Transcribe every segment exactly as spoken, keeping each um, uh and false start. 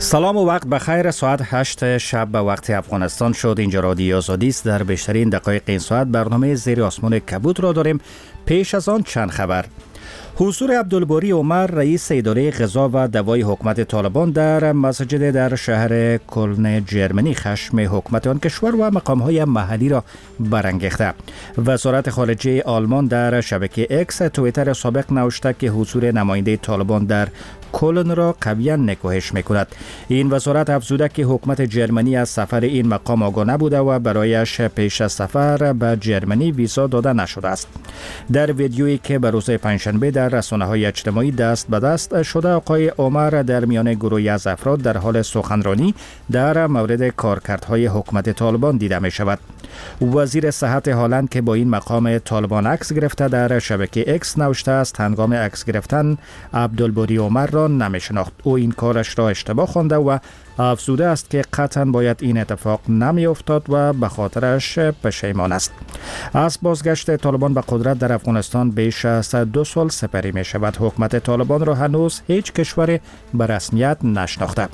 سلام و وقت بخیر. ساعت هشت شب به وقت افغانستان شد. اینجا رادیو آزادی است. در بیشترین دقایق این ساعت برنامه زیر آسمان کبود را داریم. پیش از آن چند خبر. حضور عبدالباری عمر رئیس اداره غذا و دوای حکومت طالبان در مسجد در شهر کلن جرمنی خشم حکومت آن کشور و مقام‌های محلی را برانگیخته. وزارت خارجه آلمان در شبکه اکس توییتر سابق نوشته که حضور نماینده طالبان در کلن را قویاً نکوهش می‌کند. این وزارت افزوده که حکومت جرمنی از سفر این مقام آگاه نبوده و برایش پیش از سفر به جرمنی ویزا داده نشده است. در ویدیویی که به روز پنجشنبه در رسانه‌های اجتماعی دست به دست شده، آقای عمر در میان گروهی از افراد در حال سخنرانی در مورد کارکردهای حکومت طالبان دیده می شود. وزیر صحت هلند که با این مقام طالبان عکس گرفته در شبکه اکس نوشته است هنگام عکس گرفتن عبدالباری عمر را نمی شناخت. او این کارش را اشتباه خوانده و افزوده است که قطعا باید این اتفاق نمی افتاد و به خاطرش پشیمان است. از بازگشت طالبان به قدرت در افغانستان بیش از دو سال سپری می شود. حکومت طالبان را هنوز هیچ کشور به رسمیت نشناخته.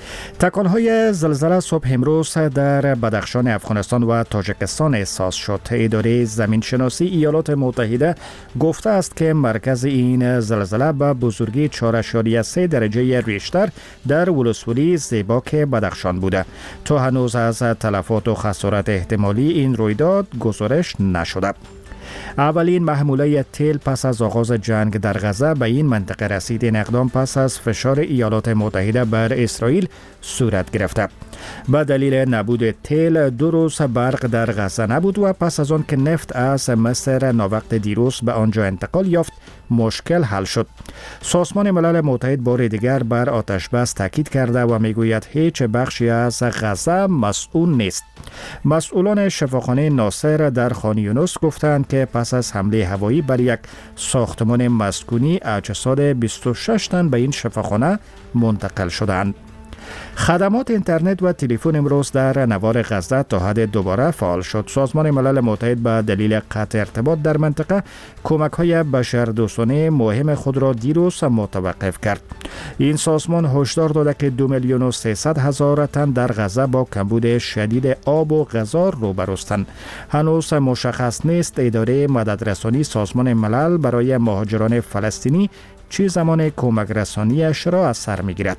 تکانهای زلزله صبح امروز در بدخشان افغانستان و تاجیکستان احساس شد. اداره زمینشناسی ایالات متحده گفته است که مرکز این زلزله به بزرگی چهار ممیز سه درجه ریشتر در ولسوالی زیباک بدخشان بوده. تا هنوز از تلفات و خسارت احتمالی این رویداد گزارش نشده. اولین محموله تیل پس از آغاز جنگ در غزه به این منطقه رسید. این اقدام پس از فشار ایالات متحده بر اسرائیل صورت گرفته. به دلیل نبود تیل دو روز برق در غزه نبود و پس از آن که نفت از مصر ناوقت دیروز به آنجا انتقال یافت مشکل حل شد. سازمان ملل متحد بار دیگر بر آتش بس تاکید کرده و میگوید هیچ بخشی از غزه مسئول نیست. مسئولان شفاخانه ناصر در خان یونس گفتند که پس از حمله هوایی بر یک ساختمان مسکونی اجساد بیست و شش تن به این شفاخانه منتقل شدند. خدمات اینترنت و تلفن امروز در نوار غزه تا حد دوباره فعال شد. سازمان ملل متحد به دلیل قطع ارتباط در منطقه کمک‌های بشردوستانه مهم خود را دیروز متوقف کرد. این سازمان هشدار داده که دو میلیون و سیصد هزار تن در غزه با کمبود شدید آب و غذا روبروستند. هنوز مشخص نیست اداره مددرسانی سازمان ملل برای مهاجران فلسطینی چه زمان کمک رسانیش را از سر می‌گیرد.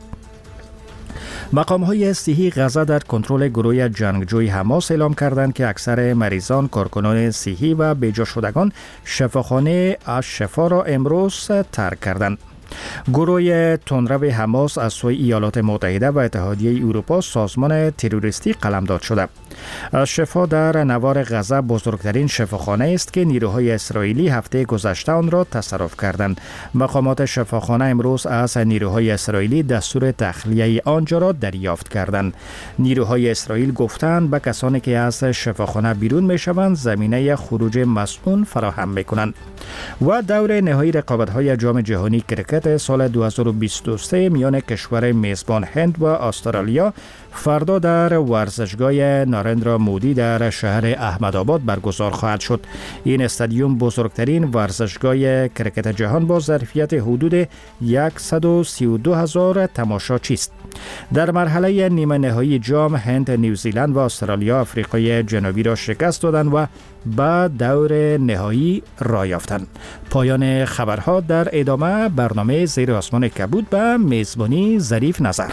مقام‌های صحی غزه در کنترل گروه جنگجوی حماس اعلام کردند که اکثر مریضان، کارکنان صحی و بیجا شدگان شفاخانه از شفا را امروز ترک کردند. گروه تندرو حماس از سوی ایالات متحده و اتحادیه اروپا سازمان تروریستی قلمداد شده. از شفا در نوار غزه بزرگترین شفاخانه است که نیروهای اسرائیلی هفته گذشته آن را تصرف کردند. مقامات شفاخانه امروز از نیروهای اسرائیلی دستور تخلیه آنجا را دریافت کردند. نیروهای اسرائیل گفتند به کسانی که از شفاخانه بیرون میشوند زمینه خروج مسئول فراهم میکنند. و دور نهایی رقابت‌های جام جهانی کرکت سال دو هزار و بیست و سه میان کشور میزبان هند و استرالیا فردا در ورزشگاه نارندرا مودی در شهر احمدآباد برگزار خواهد شد. این استادیوم بزرگترین ورزشگاه کرکت جهان با ظرفیت حدود صد و سی و دو هزار تماشاچی است. در مرحله نیمه نهایی جام هند، نیوزیلند و استرالیا آفریقای جنوبی را شکست دادند و به دور نهایی راه یافتند. پایان خبرها. در ادامه برنامه زیر آسمان کبود به میزبانی ظریف نظر.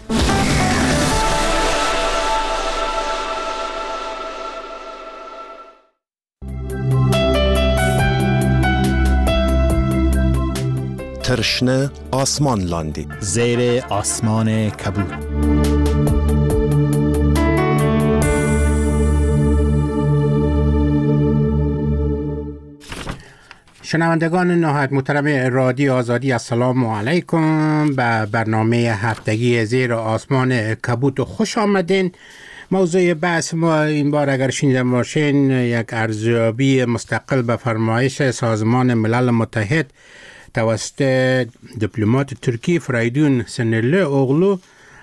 ترشنه آسمان لاندی زیر آسمان کبود. شنوندگان نهایت محترم رادیو آزادی، السلام علیکم. به برنامه هفتگی زیر آسمان کبود خوش آمدین. موضوع بحث ما این بار اگر شنیده باشین یک ارزیابی مستقل به فرمایش سازمان ملل متحد توسط دیپلمات ترکی فریدون سنلی اوغلو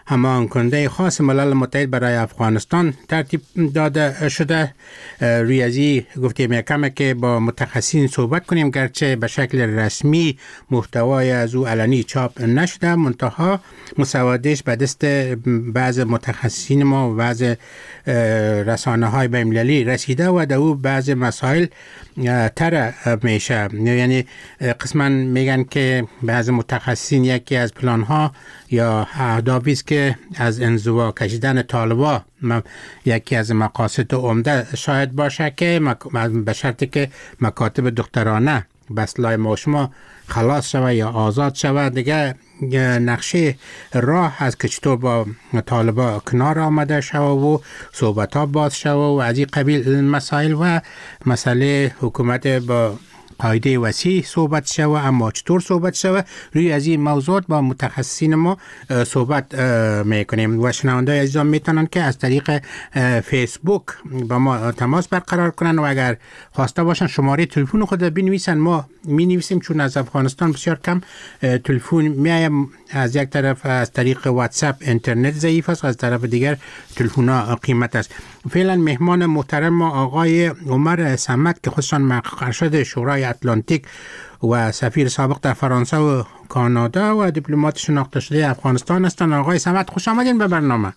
همان کننده خاص ملل متحد برای افغانستان ترتیب داده شده. روی ازی گفتیم یکمه که با متخصصین صحبت کنیم، گرچه به شکل رسمی محتوای از او علنی چاپ نشده، منتها مسودش به دست بعض متخصصین ما و بعض رسانه های بین‌المللی رسیده و در او بعض مسائل تر میشه. یعنی قسما میگن که بعض متخصصین یکی از پلان ها یا اهدافی است که از انزوا کشیدن طالبا یکی از مقاصد عمده شاید باشه که به شرطی که مکاتب دخترانه به اصطلاح ما شما خلاص شود یا آزاد شود، دیگه نقشه راه هست که چطور با طالبا کنار آمده شود و صحبت ها باز شود و از این قبیل مسائل و مسئله حکومت با قاعده وسیع صحبت شود. اما چطور صحبت شود روی از این موضوعات با متخصصین ما صحبت میکنیم و شنونده‌های عزیزان میتونن که از طریق فیسبوک با ما تماس برقرار کنن و اگر خواسته باشن شماره تلفن خود بنویسن، ما می نویسیم چون از افغانستان بسیار کم تلفن میایم. از یک طرف از طریق واتساپ اینترنت ضعیف است، از طرف دیگر تلفن ها قیمت است. فعلا مهمان محترم ما آقای عمر صمد که خودشان مقرشد شورای اتلانتیک و سفیر سابق در فرانسه و کانادا و دیپلمات شناخته شده افغانستان هستند. آقای صمد خوش آمدین به برنامه.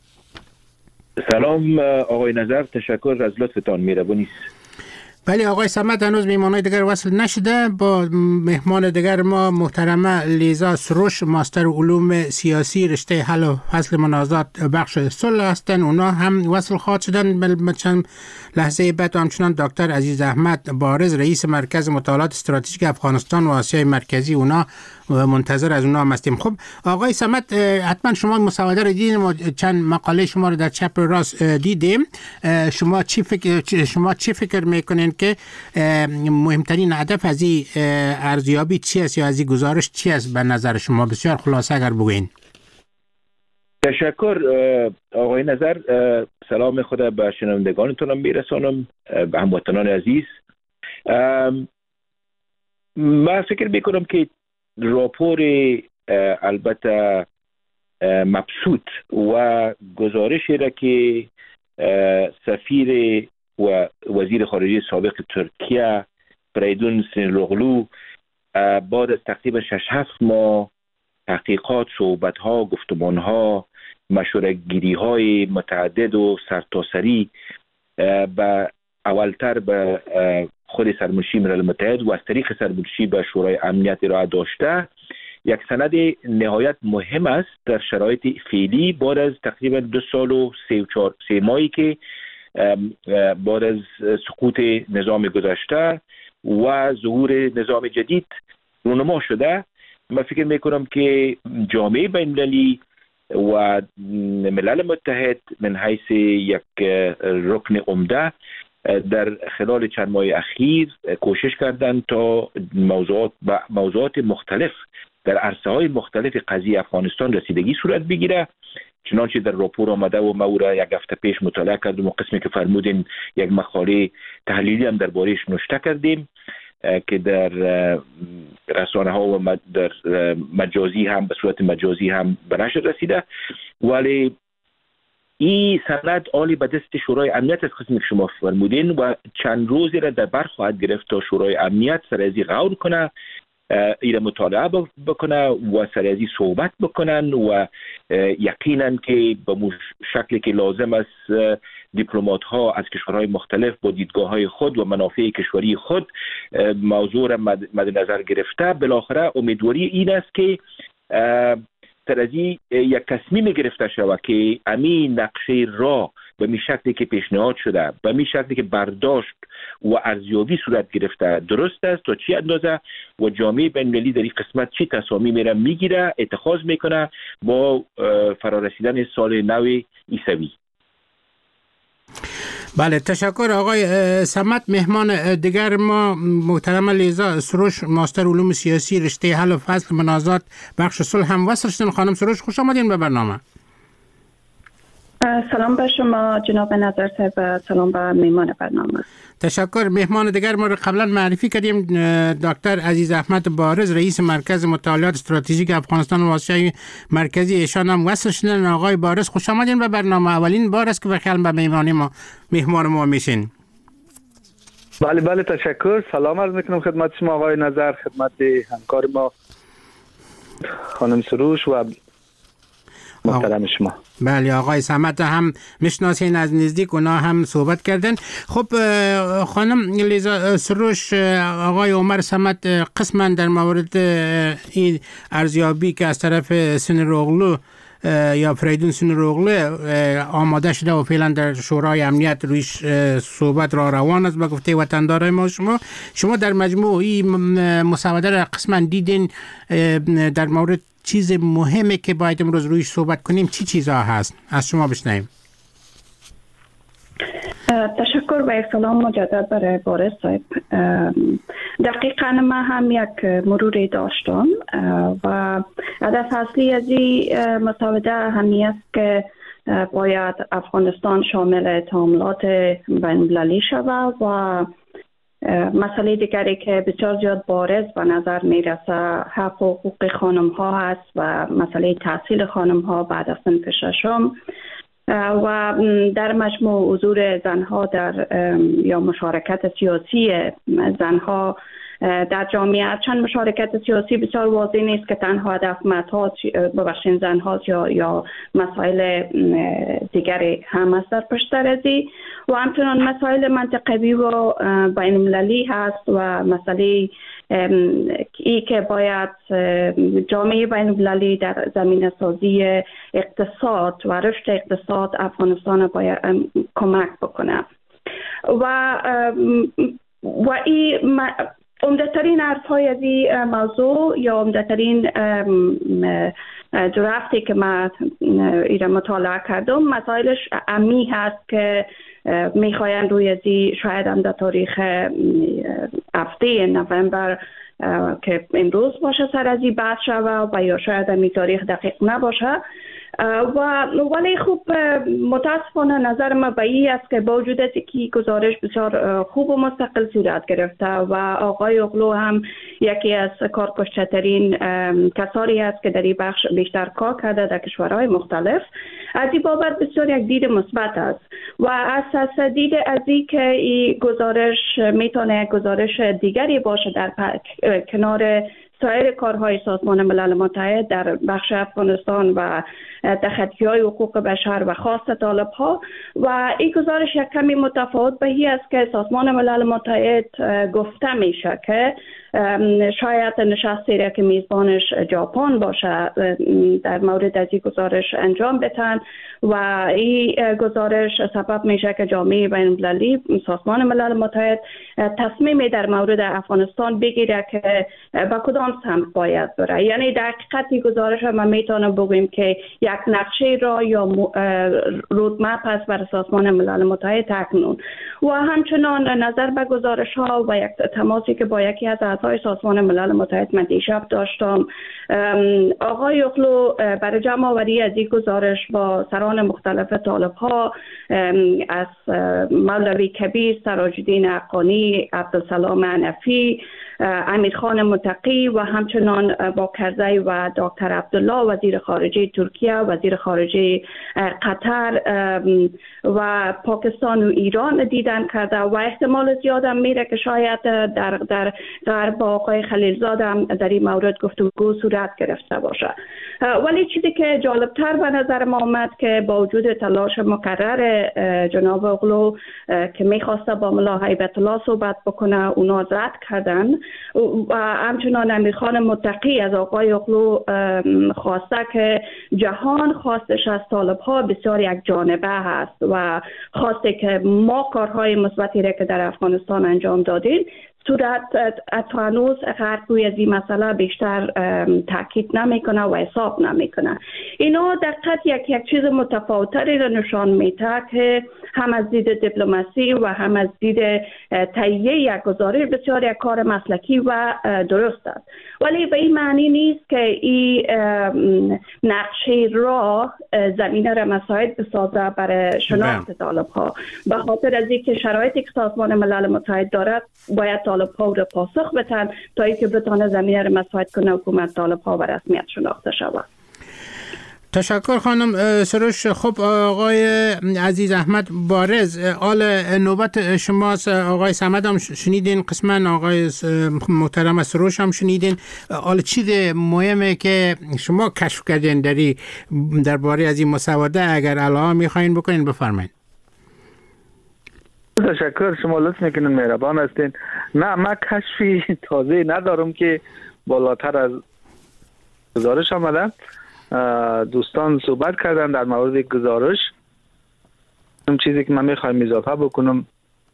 سلام آقای نظر، تشکر از لطفتان، مهربانی. بله آقای صمد، هنوز میهمانای دیگر وصل نشده. با مهمان دیگر ما محترمه لیزا سروش، ماستر علوم سیاسی رشته حل و فصل منازعات بخش صلح هستند. اونا هم وصل خواهد شدن چند لحظه بعد. همچنان دکتر عزیز احمد بارز، رئیس مرکز مطالعات استراتژیک افغانستان و آسیای مرکزی، اونا منتظر از اونا هم هستیم. خب آقای صمد، حتما شما مسوده رو دیدین و چند مقاله شما رو در چپ راست دیدیم. شما چی فکر شما چی فکر میکنین که مهمترین هدف از این ارزیابی چی است یا از این گزارش چی است به نظر شما؟ بسیار خلاصه اگر بگوین. تشکر آقای نظر. سلام خود به شنوندگانتونم میرسانم، به هموطنان عزیز. من فکر میکنم که راپور البته مبسوط و گزارشی را که سفیر و وزیر خارجه سابق ترکیه فریدون سینلوغلو بعد از تقریبا شش هفت ماه تحقیقات، صحبت ها، گفتمان ها، مشوره گیری های متعدد و سرتاسری به اولتر به خود سرمنشی ملل متحد و از طریق سرمنشی به شورای امنیت ارائه داشته، یک سند نهایت مهم است در شرایط فعلی بعد از تقریبا دو سال و سه و چهار سه ماهی که بعد از سقوط نظام گذشته و ظهور نظام جدید رونما شده. من فکر میکنم که جامعه بین‌المللی و ملل متحد من حیث یک رکن عمده در خلال چند ماه اخیر کوشش کردند تا موضوعات با موضوعات مختلف در عرصه‌های مختلف قضیه افغانستان رسیدگی صورت بگیره. چنانچه در راپور آمده و ما او را یک هفته پیش مطالعه کردیم و قسمی که فرمودین یک مقاله تحلیلی هم درباره‌اش نوشته کردیم که در رسانه ها و در مجازی هم به صورت مجازی هم به نشر رسیده. ولی این سند عالی به دست شورای امنیت از قسمی که شما فرمودین و چند روزی را در بر خواهد گرفت تا شورای امنیت سر از این غور کنه، ایره مطالعه بکنه و سر از این صحبت بکنن و یقینا که به شکلی که لازم است دیپلمات ها از کشورهای مختلف با دیدگاه های خود و منافع کشوری خود موضوع را مد نظر گرفته. بالاخره امیدواری این است که سر از این یک تصمیم گرفته شود که امین نقشه را به می شکلی که پیشنهاد شده، به می شکلی که برداشت و ارزیابی صورت گرفته درست است تا چی اندازه و جامعه بین‌المللی در این قسمت چی تصامیم را میگیره، اتخاذ میکنه با فرارسیدن سال نو عیسوی. بله، تشکر آقای صمد. مهمان دیگر ما محترمه لیزا سروش، ماستر علوم سیاسی رشته حل و فصل منازعات بخش صلح هم وصل شدن. خانم سروش خوش آمدین به برنامه. سلام به شما جناب نظر صاحب و سلام به میهمان برنامه. تشکر. مهمان دیگر ما رو قبلا معرفی کردیم، دکتر عزیز احمد بارز، رئیس مرکز مطالعات استراتژیک افغانستان و آسیای مرکزی. ایشان هم وصل شدن. آقای بارز خوش آمدین به برنامه. اولین بار است که بخیال به میهمانی ما مهمان ما میشین. بله بله تشکر. سلام عرض میکنم خدمت شما آقای نظر، خدمت همکار ما خانم سروش و محترم شما. بله آقای صمت هم میشناسین از نزدیک، اونا هم صحبت کردن. خب خانم لیزا سروش، آقای عمر صمت قسما در مورد این ارزیابی که از طرف سنروغلو یا فریدون سنروغلو آماده شده و فعلا در شورای امنیت رویش صحبت را روان است به گفته وطندارای ما، شما شما در مجموع این مسوده را قسما دیدین. در مورد چیز مهمه که باید امروز رویش صحبت کنیم چی چیزها هست؟ از شما بشنویم. تشکر و سلام مجدد برای بارز صاحب. دقیقاً ما هم یک مروری داشتم و هدف اصلی از این مسوده همی است که باید افغانستان شامل تعاملات بین‌المللی شود و مسئله دیگری که بسیار زیاد بارز به نظر میرسه حق و حقوق خانم ها هست و مسئله تحصیل خانم ها بعد از صنف ششم و در مجموع حضور زنها در یا مشارکت سیاسی زنها در جامعه. چند مشارکت سیاسی بسیار واضح نیست که تنها هدف مطالب ببخشین زنها یا یا مسائل دیگری هم است در پشتر ازی و همچنان مسائل منطقوی و بین المللی هست و مسئله ای که باید جامعه بین المللی در زمینه سازی اقتصاد و رشد اقتصاد افغانستان باید کمک بکنه و و این عمده‌ترین حرف‌های از این موضوع یا عمده‌ترین درافتی که من ایره مطالعه کردم مسائلش عمی هست که میخواین روی ازی شاید هم در تاریخ هفته نوامبر که امروز باشه سر از این بحث شود و یا شاید هم این تاریخ دقیق نباشه و ولی خوب متاسفانه نظر ما به این است که با وجود که گزارش بسیار خوب و مستقل صورت گرفته و آقای اغلو هم یکی از کارکشترین کسانی است که در این بخش بیشتر کار کرده در کشورهای مختلف، از این بابت بسیار یک دید مثبت است و اساس دید از این که این گزارش میتونه یک گزارش دیگری باشه در کنار سایر کارهای سازمان ملل متحد در بخش افغانستان و تخطی‌های حقوق بشر و خاص طالب‌ها و این گزارش یک کمی متفاوت به این است که سازمان ملل متحد گفته میشه که شاید نشستی را که میزبانش ژاپن باشه در مورد از این گزارش انجام بدن و این گزارش سبب میشه که جامعه بین المللی سازمان ملل متحد تصمیمی در مورد افغانستان بگیره که با کدام سمت باید بره. یعنی در حقیقت این گزارش ما میتونیم بگوییم که یک نقشه را یا رودمپ است برای سازمان ملل متحد اکنون و همچنان نظر به گزارش ها و یک تماسی که با یکی از اعضای سازمان ملل متحد من دیشب داشتم، آقای اغلو برای جمع آوری از این گزارش با سران مختلف طالب ها از مولوی کبیر، سراج الدین حقانی، عبدالسلام حنفی، امیرخان متقی و همچنان با کرزی و دکتر عبدالله وزیر خارجه ترکیه، وزیر خارجه قطر و پاکستان و ایران دیدن کرده و احتمال زیاد هم میره که شاید در در غرب با آقای خلیلزاد هم در این مورد گفتگو صورت گرفته باشه. ولی چیزی که جالبتر به نظر ما آمد که با وجود تلاش مکرر جناب اغلو که میخواسته با ملا هیبت الله صحبت بکنه اونا رد کردن و همچنان امیرخان متقی از آقای اغلو خواسته که جهان خواستش از طالب ها بسیار یک جانبه هست و خواسته که ما کارهای مثبتی را که در افغانستان انجام دادیم صورت تا هنوز غرب روی از این مسئله بیشتر تاکید نمیکنه و حساب نمیکنه. اینا در حقیقت یک یک چیز متفاوتری را نشان میده که هم از دید دیپلماسی و هم از دید تهیه یک گزارش بسیار یک کار مسلکی و درست است، ولی به این معنی نیست که این نقشه راه زمینه را مساعد بسازه برای شناخت طالب ها. به خاطر از اینکه شرایطی که سازمان ملل متحد دارد باید طالب ها را پاسخ بدن تا اینکه بتونه زمینه را مساعد کنه حکومت طالب ها به رسمیت شناخته شود. تشکر خانم سروش. خب آقای عزیز احمد بارز، آل نوبت شماست. آقای صمد هم شنیدین، قسما آقای محترم سروش هم شنیدین. آل چیز مهمه که شما کشف کردین داری درباره از این مسوده اگر علاوه میخواین بکنین بفرمایید. تشکر، شما لطف میکنین، مهربان هستین. نه من کشفی تازه ندارم که بالاتر از گزارش آمده. دوستان صحبت کردن در مورد گزارش. اون چیزی که من میخوایم اضافه بکنم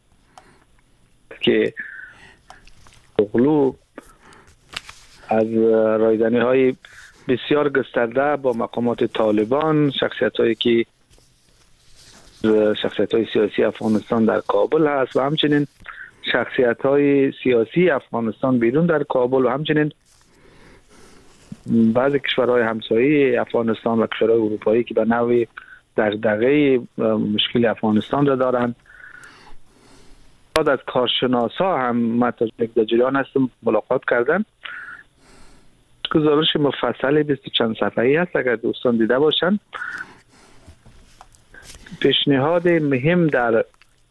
که اغلو از رایزنی های بسیار گسترده با مقامات طالبان، شخصیت هایی که شخصیت های سیاسی افغانستان در کابل هست و همچنین شخصیت های سیاسی افغانستان بیرون در کابل و همچنین بعضی کشورهای همسایه افغانستان و کشورهای اروپایی که به نوعی دغدغه مشکل افغانستان را دارند. بعد از کارشناسا هم من تا در جریان هستم ملاقات کردن. گزارش مفصل بیست چند صفحه‌ای هست، اگر دوستان دیده باشند. پیشنهاد مهم در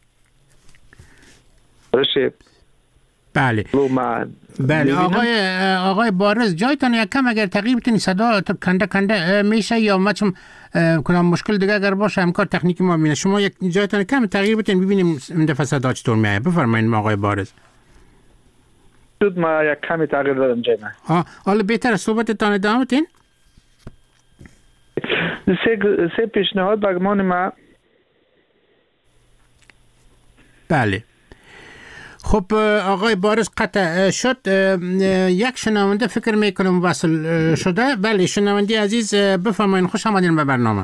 گزارش بله بله آقای آقای بارز، جایتان یک کم اگر تغییر بتونی صدا کنده کنده میشه یا ما چون کنم مشکل دیگه اگر باشه همکار تکنیکی ما ببینه. شما یک جایتان کم تغییر بتونی ببینیم این دفعه صدا چطور میاد. بفرمایید آقای بارز. شد ما یک کمی تغییر دادم جای من. ها حالا بهتره صحبتتان ادامه بدین. سه سه پیشنهاد بگمان ما. بله خب آقای بارز قطع شد. یک شنونده فکر میکنم وصل شده. بله شنونده عزیز بفرمایید، خوش آمدین به برنامه.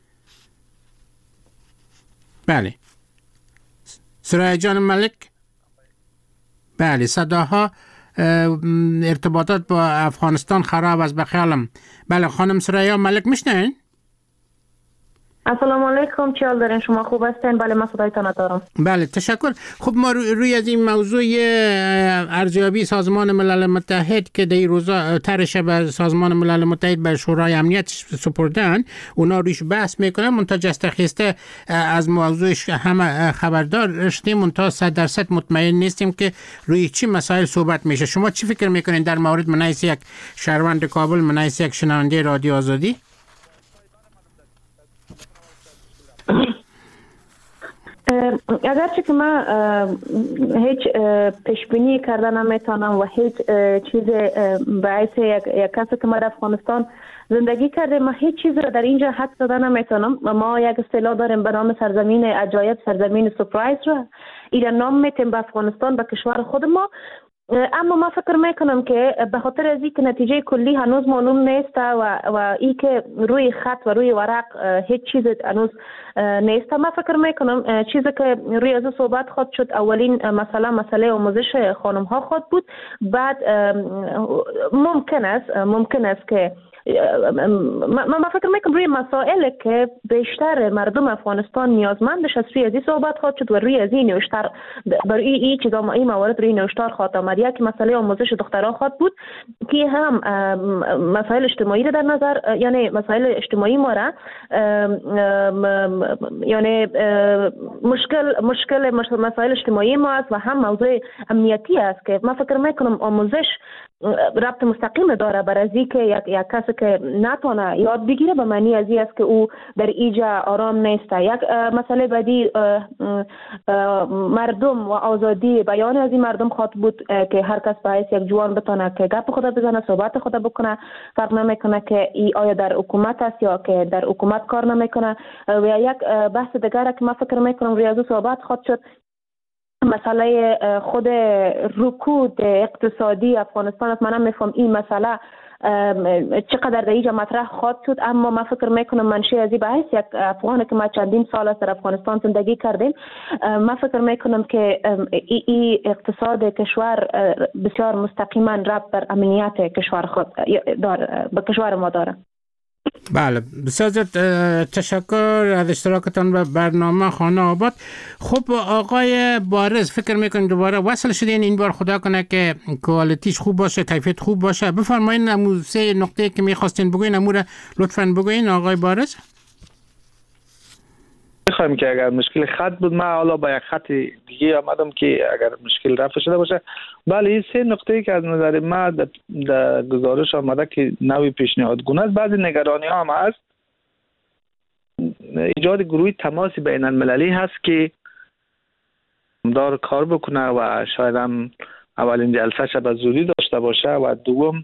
بله سرای جان ملک. بله صداها ارتباطات با افغانستان خراب است بخیالم. بله خانم سرای ملک میشنین؟ السلام علیکم، چی حال دارین؟ شما خوب هستین؟ بله من صدایتان دارم. بله تشکر. خب ما روی از این موضوع ارزیابی سازمان ملل متحد که در روزا طرح به سازمان ملل متحد به شورای امنیت سپردن، اونا رویش بحث میکنن. منتها جستخیسته از موضوعش همه خبردار شدیم، منتها صد درصد مطمئن نیستیم که روی چی مسائل صحبت میشه. شما چی فکر میکنین در مورد منعیس یک شهروند کابل، منعیس یک شنونده رادیو آزادی؟ اگرچه که من هیچ پیش بینی کرده نمیتونم و هیچ چیز باعث یک, یک کسی که ما در افغانستان زندگی کرده، ما هیچ چیز را در اینجا حد زده نمیتونم. ما یک اصطلاح داریم به نام سرزمین عجایب، سرزمین سورپرایز را ایران نام میتیم به افغانستان، به کشور خود ما. اما ما فکر میکنم که به خاطر از اینکه نتیجه کلی هنوز معلوم نیست و و ای که روی خط و روی ورق هیچ چیز هنوز نیست، ما فکر میکنم چیزی که روی از صحبت خود شد اولین مسئله مسئله آموزش خانم ها خود بود. بعد ممکن است ممکن است که من ما فکر میکنم روی مسائل که بیشتر مردم افغانستان نیازمندش است روی از این صحبت خواهد شد و روی از این نوشتر برای این چیزا این موارد روی نوشتار خواهد آمد. یک مسئله آموزش دختران خواهد بود که هم مسائل اجتماعی را در نظر، یعنی مسائل اجتماعی ما را یعنی مشکل مشکل مسائل اجتماعی ما است و هم موضوع امنیتی است که من فکر میکنم آموزش ربط مستقیم داره بر از اینکه یک یک کسی که نتونه یاد بگیره به معنی از این است که او در اینجا آرام نیست. یک مسئله بعدی مردم و آزادی بیان از این مردم خواهد بود که هر کس باید یک جوان بتونه که گپ خود بزنه، صحبت خود بکنه، فرق نمیکنه که ای آیا در حکومت است یا که در حکومت کار نمیکنه. و یک بحث دیگر که من فکر میکنم روی از صحبت خواهد شد مسئله خود رکود اقتصادی افغانستان است. من نمیفهم این مسئله چقدر در اینجا مطرح خواهد شد، اما من فکر میکنم منشی از این بحث یک افغانی که ما چندین سال است در افغانستان زندگی کردیم، من فکر میکنم که این ای اقتصاد کشور بسیار مستقیما ربط بر امنیت کشور خود داره، به کشور ما داره. بله، بسیار تشکر از اشتراکتان به برنامه خانه آباد. خب آقای بارز، فکر میکنید دوباره وصل شدین، این بار خدا کنه که کوالیتیش خوب باشه، کیفیت خوب باشه. بفرمایید نمو سه نقطه که میخواستین بگوین امور لطفاً بگوین آقای بارز. میخوایم که اگر مشکل خط بود، من حالا با یک خط دیگه آمدم که اگر مشکل رفع شده باشه. بله، این سه نقطه‌ای که از نظر من در, در گزارش آمده که نوی پیشنهادگونه است. بعضی نگرانی ها هم هست. ایجاد گروه تماس بین المللی هست که دار کار بکنه و شاید هم اولین جلسه به زودی داشته باشه و دوم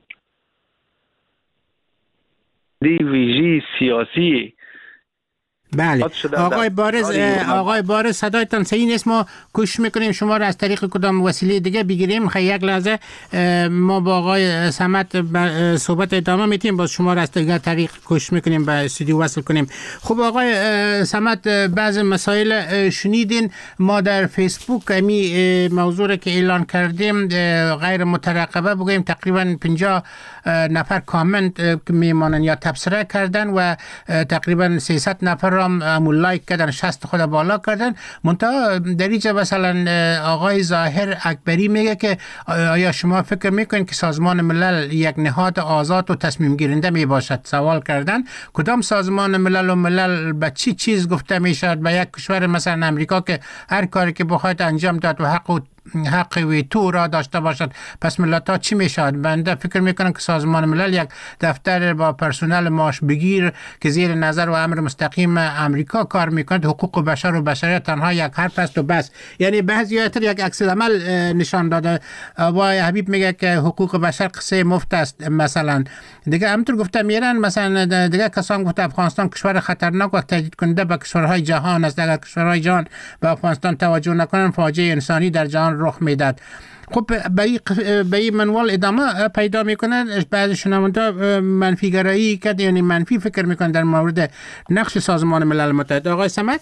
دی ویژی سیاسی. بله آقای بارز، آقای بارز صدایتان صحیح نیست، ما کوشش میکنیم شما را از طریق کدام وسیله دیگه بگیریم. خیلی یک لحظه ما با آقای صمد صحبت ادامه میتیم، باز شما را از طریق کوشش میکنیم به استودیو وصل کنیم. خب آقای صمد، بعض مسائل شنیدین، ما در فیسبوک امی موضوع که اعلان کردیم غیر مترقبه بگویم تقریبا پنجاه نفر کامنت میمانن یا تبصره کردن و تقریبا سیصد نفر هم لایک کردن، شصت خود بالا کردن. منتها در اینجا مثلا آقای ظاهر اکبری میگه که آیا شما فکر میکنید که سازمان ملل یک نهاد آزاد و تصمیم گیرنده می باشد؟ سوال کردن کدام سازمان ملل و ملل به چی چیز گفته میشد؟ به یک کشور مثلا امریکا که هر کاری که بخواید انجام داد و حق و حق ویتو را داشته باشد، پس ملت ها چی میشود؟ بنده فکر میکنم که سازمان ملل یک دفتر با پرسنل معاش بگیر که زیر نظر و امر مستقیم امریکا کار میکند، حقوق بشر و بشریت تنها یک حرف است و بس. یعنی بعضی تر یک عکس العمل نشان داده. آقای حبیب میگه که حقوق بشر قصه مفت است مثلا. دیگه همونطور گفته میرن مثلا دیگه کسان گفته افغانستان کشور خطرناک و تهدید کننده به کشورهای جهان است، اگر کشورهای جهان به افغانستان توجه نکنن فاجعه انسانی در جهان رخ میداد. خب به این منوال ادامه پیدا میکنن. بعض شنونده منفی گرایی کرد، یعنی منفی فکر میکنن در مورد نقش سازمان ملل متحد. آقای صمد؟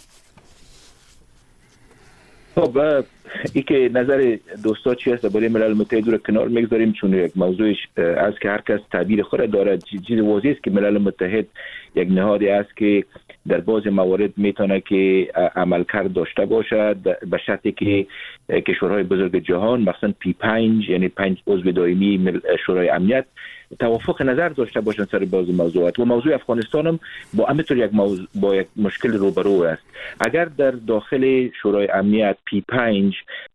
خب ای که نظر دوستا چی است درباره ملل متحد رو کنار میگذاریم، چون یک موضوعش از که هر کس تعبیر خود داره. چیز واضح است که ملل متحد یک نهادی است که در بعض موارد میتونه که عملکرد داشته باشد به شرطی که کشورهای بزرگ جهان مثلا پی پنج یعنی پنج عضو دائمی شورای امنیت توافق نظر داشته باشند سر بعض موضوعات. و موضوع افغانستان هم با همینطور یک موضوع با یک مشکل روبرو است. اگر در داخل شورای امنیت پی پنج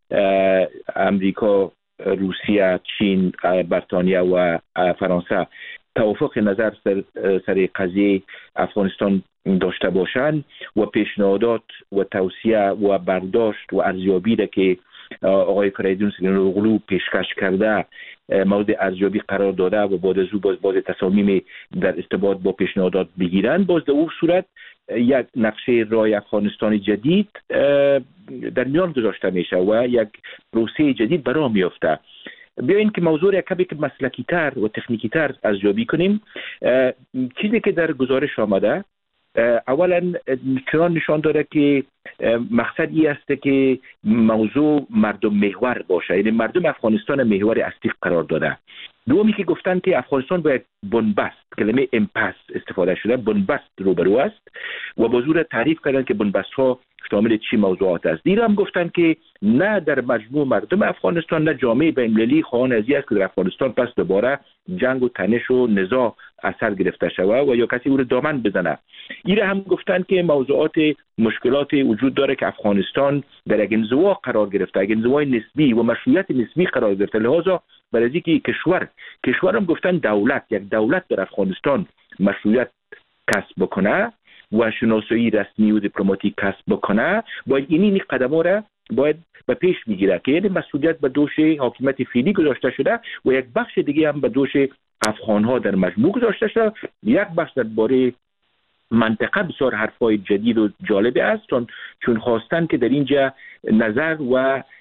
امریکا، روسیه، چین، بریتانیا و فرانسه توافق نظر سر, سر قضیه افغانستان داشته باشند و پیشنهادات و توصیه و برداشت و ارزیابی را که آقای فریدون سلیمانوغلو پیشکش کرده مورد ارزیابی قرار داده و بعد از او باز باز تصامیم در ارتباط با پیشنهادات بگیرن، باز در اون صورت یک نقشه راه افغانستان جدید در میان گذاشته میشه و یک پروسه جدید برای میفته. بیاین که موضوع را کمی که مسلکی تر و تکنیکی تر ارزیابی کنیم. چیزی که در گزارش آمده اولا چنان نشان داره که مقصد ای است که موضوع مردم محور باشه، یعنی مردم افغانستان محور اصلی قرار داده. دومی که گفتن که افغانستان باید بنبست، کلمه امپس استفاده شده، بنبست روبرو است و با زور تعریف کردن که بنبست ها شامل چی موضوعات است. دیگر هم گفتن که نه در مجموع مردم افغانستان نه جامعه بین‌المللی خواهان از این است که در افغانستان پس دوباره جنگ و تنش و نزاع اثر گرفته شود و یا کسی او را دامن بزنه. این هم گفتن که موضوعات مشکلات وجود داره که افغانستان در یک انزوا قرار گرفته، یک انزوای نسبی و مشروعیت نسبی قرار گرفته. لحاظا برای اینکه کشور کشور هم گفتن دولت یک دولت در افغانستان مشروعیت کسب بکنه و شناسایی رسمی و دیپلماتیک کسب بکنه، باید این قدم‌ها را باید به پیش میگیره که یعنی مسئولیت به دوش حاکمیت فعلی گذاشته شده و یک بخش دیگه هم به دوش افغان‌ها در مجموع گذاشته شده. یک بخش درباره منطقه بسیار حرفای جدید و جالب است، چون چون خواستن که در اینجا نظر و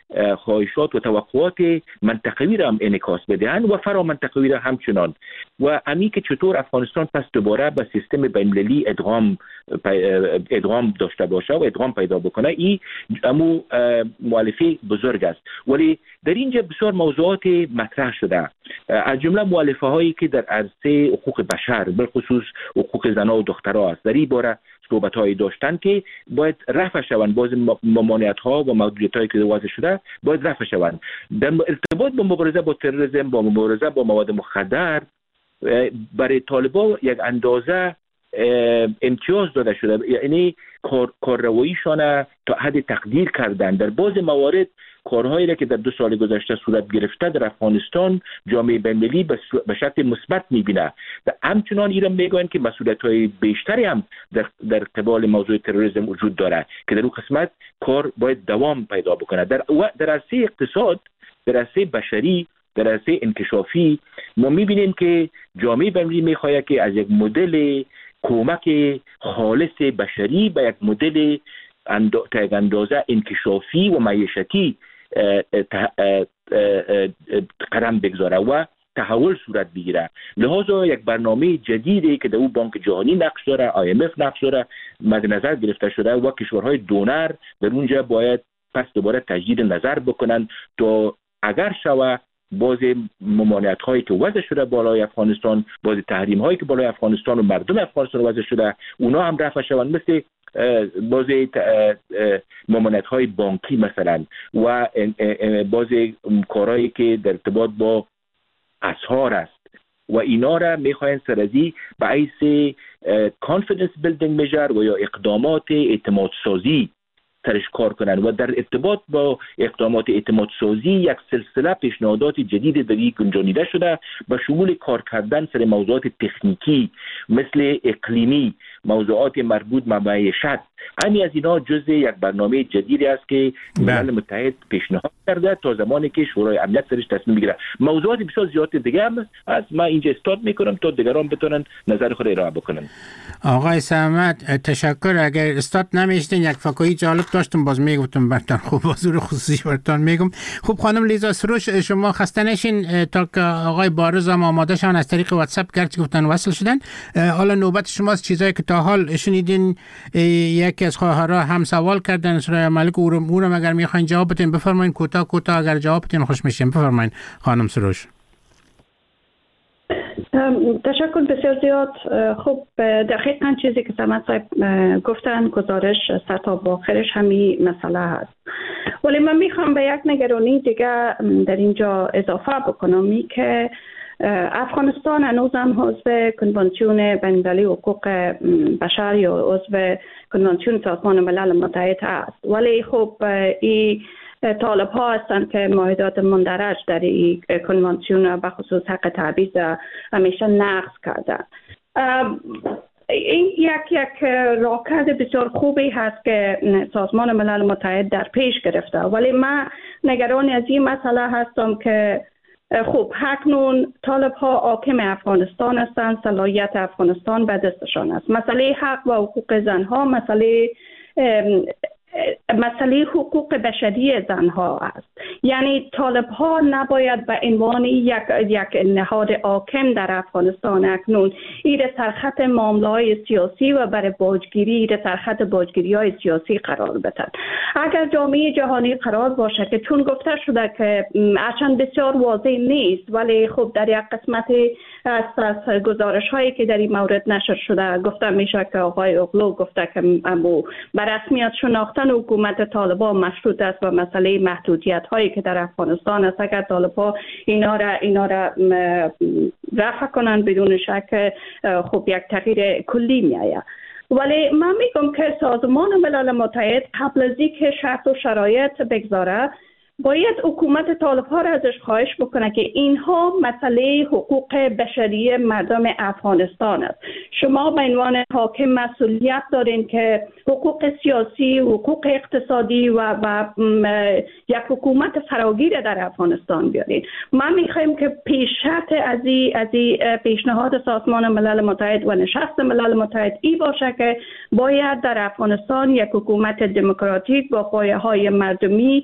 خواهشات و توقعات منطقوی را هم انعکاس بدهند و فرا منطقوی را همچنان. و امی که چطور افغانستان پس دوباره به سیستم بین‌المللی ادغام ادغام داشته باشه و ادغام پیدا بکنه، این امو مؤلفه بزرگ است. ولی در اینجا بسیار موضوعات مطرح شده، از جمله مؤلفه هایی که در عرصه حقوق بشر بالخصوص حقوق زنان و دخترها است. در این باره صحبت هایی داشتن که باید رفع شوند، باز ممانعت ها و محدودیت هایی که واضح شده باید رفع شوند. در ارتباط با مبارزه با تروریسم، با مبارزه با مواد مخدر، برای طالبان یک اندازه امتیاز داده شده، یعنی کار کاررواییشان تا حد تقدیر کردن. در بعض موارد کارهایی را که در دو سال گذشته صورت گرفته در افغانستان جامعه بین‌المللی به شکل مثبت می‌بینه و همچنان ایران میگویند که مسئولیت‌های بیشتری هم در در قبال موضوع تروریسم وجود داره که در اون قسمت کار باید دوام پیدا بکنه. در در عرصه اقتصاد، در عرصه بشری، در عرصه انکشافی ما می‌بینیم که جامعه بین‌المللی می‌خواهد که از یک مدل کمک خالص بشری به یک مدل تا یک اندازه انکشافی و معیشتی قدم بگذاره و تحول صورت بگیره. لذا یک برنامه جدیدی که در او بانک جهانی نقش داره، آی ام اف نقش داره، مد نظر گرفته شده و کشورهای دونر در اونجا باید پس دوباره تجدید نظر بکنن تا اگر شوه باز ممانعت هایی که وضع شده بالای افغانستان، باز تحریم هایی که بالای افغانستان و مردم افغانستان وضع شده، اونا هم رفع شوند، مثل باز ممانعت های بانکی مثلا و باز کارهایی که در ارتباط با اسعار است و اینا را میخواین سرازی به عیس کانفیدنس بیلدینگ میجر و یا اقدامات اعتماد سازی ترش کار کنن و در ارتباط با اقدامات اعتماد سازی یک سلسله پیشنهادات جدید در این گنجانیده شده به شمول کار کردن سر موضوعات تکنیکی مثل اقلیمی، موضوعات مربوط به معیشت. همین از اینا جزء یک برنامه جدیدی است که ملل متحد پیشنهاد کرده تا زمانی که شورای امنیت سرش تصمیم بگیره. موضوعات بسیار زیاد دیگه هم از ما اینجا استارت میکنم تا دیگران بتونن نظر خود ارائه بکنن. آقای صمد تشکر. اگر استارت نمیشتین یک فکایی جالب داشتم باز میگفتم براتون، خوب حضور خصوصی براتون میگم. خوب خانم لیزا سروش، شما خسته نشین تا که آقای بارز هم آماده شون از طریق واتساپ گرچه گفتن وصل شدن. حالا نوبت شماست. چیزایی که تا حال شنیدین یکی از خواهرها هم سوال کردن سرای ملک اورم اورم اگر میخواین جواب بدین بفرمایین، کوتاه کوتاه اگر جواب بدین خوش میشیم. بفرمایین خانم سروش. تشکر بسیار زیاد. خب دقیقاً چیزی که صمد صاحب گفتن گزارش سر تا آخرش همین مسئله هست، ولی من میخوام به یک نگرانی دیگه در اینجا اضافه بکنم، این که افغانستان هنوز هم عضو کنوانسیون بین‌المللی حقوق بشر یا عضو کنوانسیون سازمان ملل متحد است، ولی خب این طالب ها هستند که معاهدات مندرج در این کنوانسیون به خصوص حق تعبیر همیشه نقض کردند. این یک یک راهکرد بسیار خوبی هست که سازمان ملل متحد در پیش گرفته، ولی من نگران از این مسئله هستم که خب اکنون طالب ها حاکم افغانستان هستند، صلاحیت افغانستان به دستشان است. مسئله حق و حقوق زنها مسئله مسئله حقوق بشری زنها است. یعنی طالب ها نباید به عنوان یک یک نهاد حاکم در افغانستان اکنون ایر سرخط معامله‌های سیاسی و برای باجگیری ایر سرخط باجگیری های سیاسی قرار بدن. اگر جامعه جهانی قرار باشه که چون گفته شده که اصلا بسیار واضح نیست، ولی خب در یک قسمت از, از گزارش هایی که در این مورد نشر شده گفته میشه که آقای اغلو گفته که به رسمیت شناختن حکومت طالبان مشروط است و مسئله محدودیت هایی که در افغانستان است اگر طالبان اینا را اینا را رفع کنن بدون شک خب یک تغییر کلی میآید. ولی من میگم که سازمان ملل متحد قبل از اینکه شرط و شرایط بگذاره باید حکومت طالب ها را ازش خواهش بکنه که اینها مسئله حقوق بشری مردم افغانستان است. شما به عنوان حاکم مسئولیت دارین که حقوق سیاسی، حقوق اقتصادی و, و یک حکومت فراگیر در افغانستان بیارین. ما میخوایم که پیش شرط از این از این پیشنهاد سازمان ملل متحد و نشست ملل متحد ای باشه که باید در افغانستان یک حکومت دموکراتیک با پایه‌های مردمی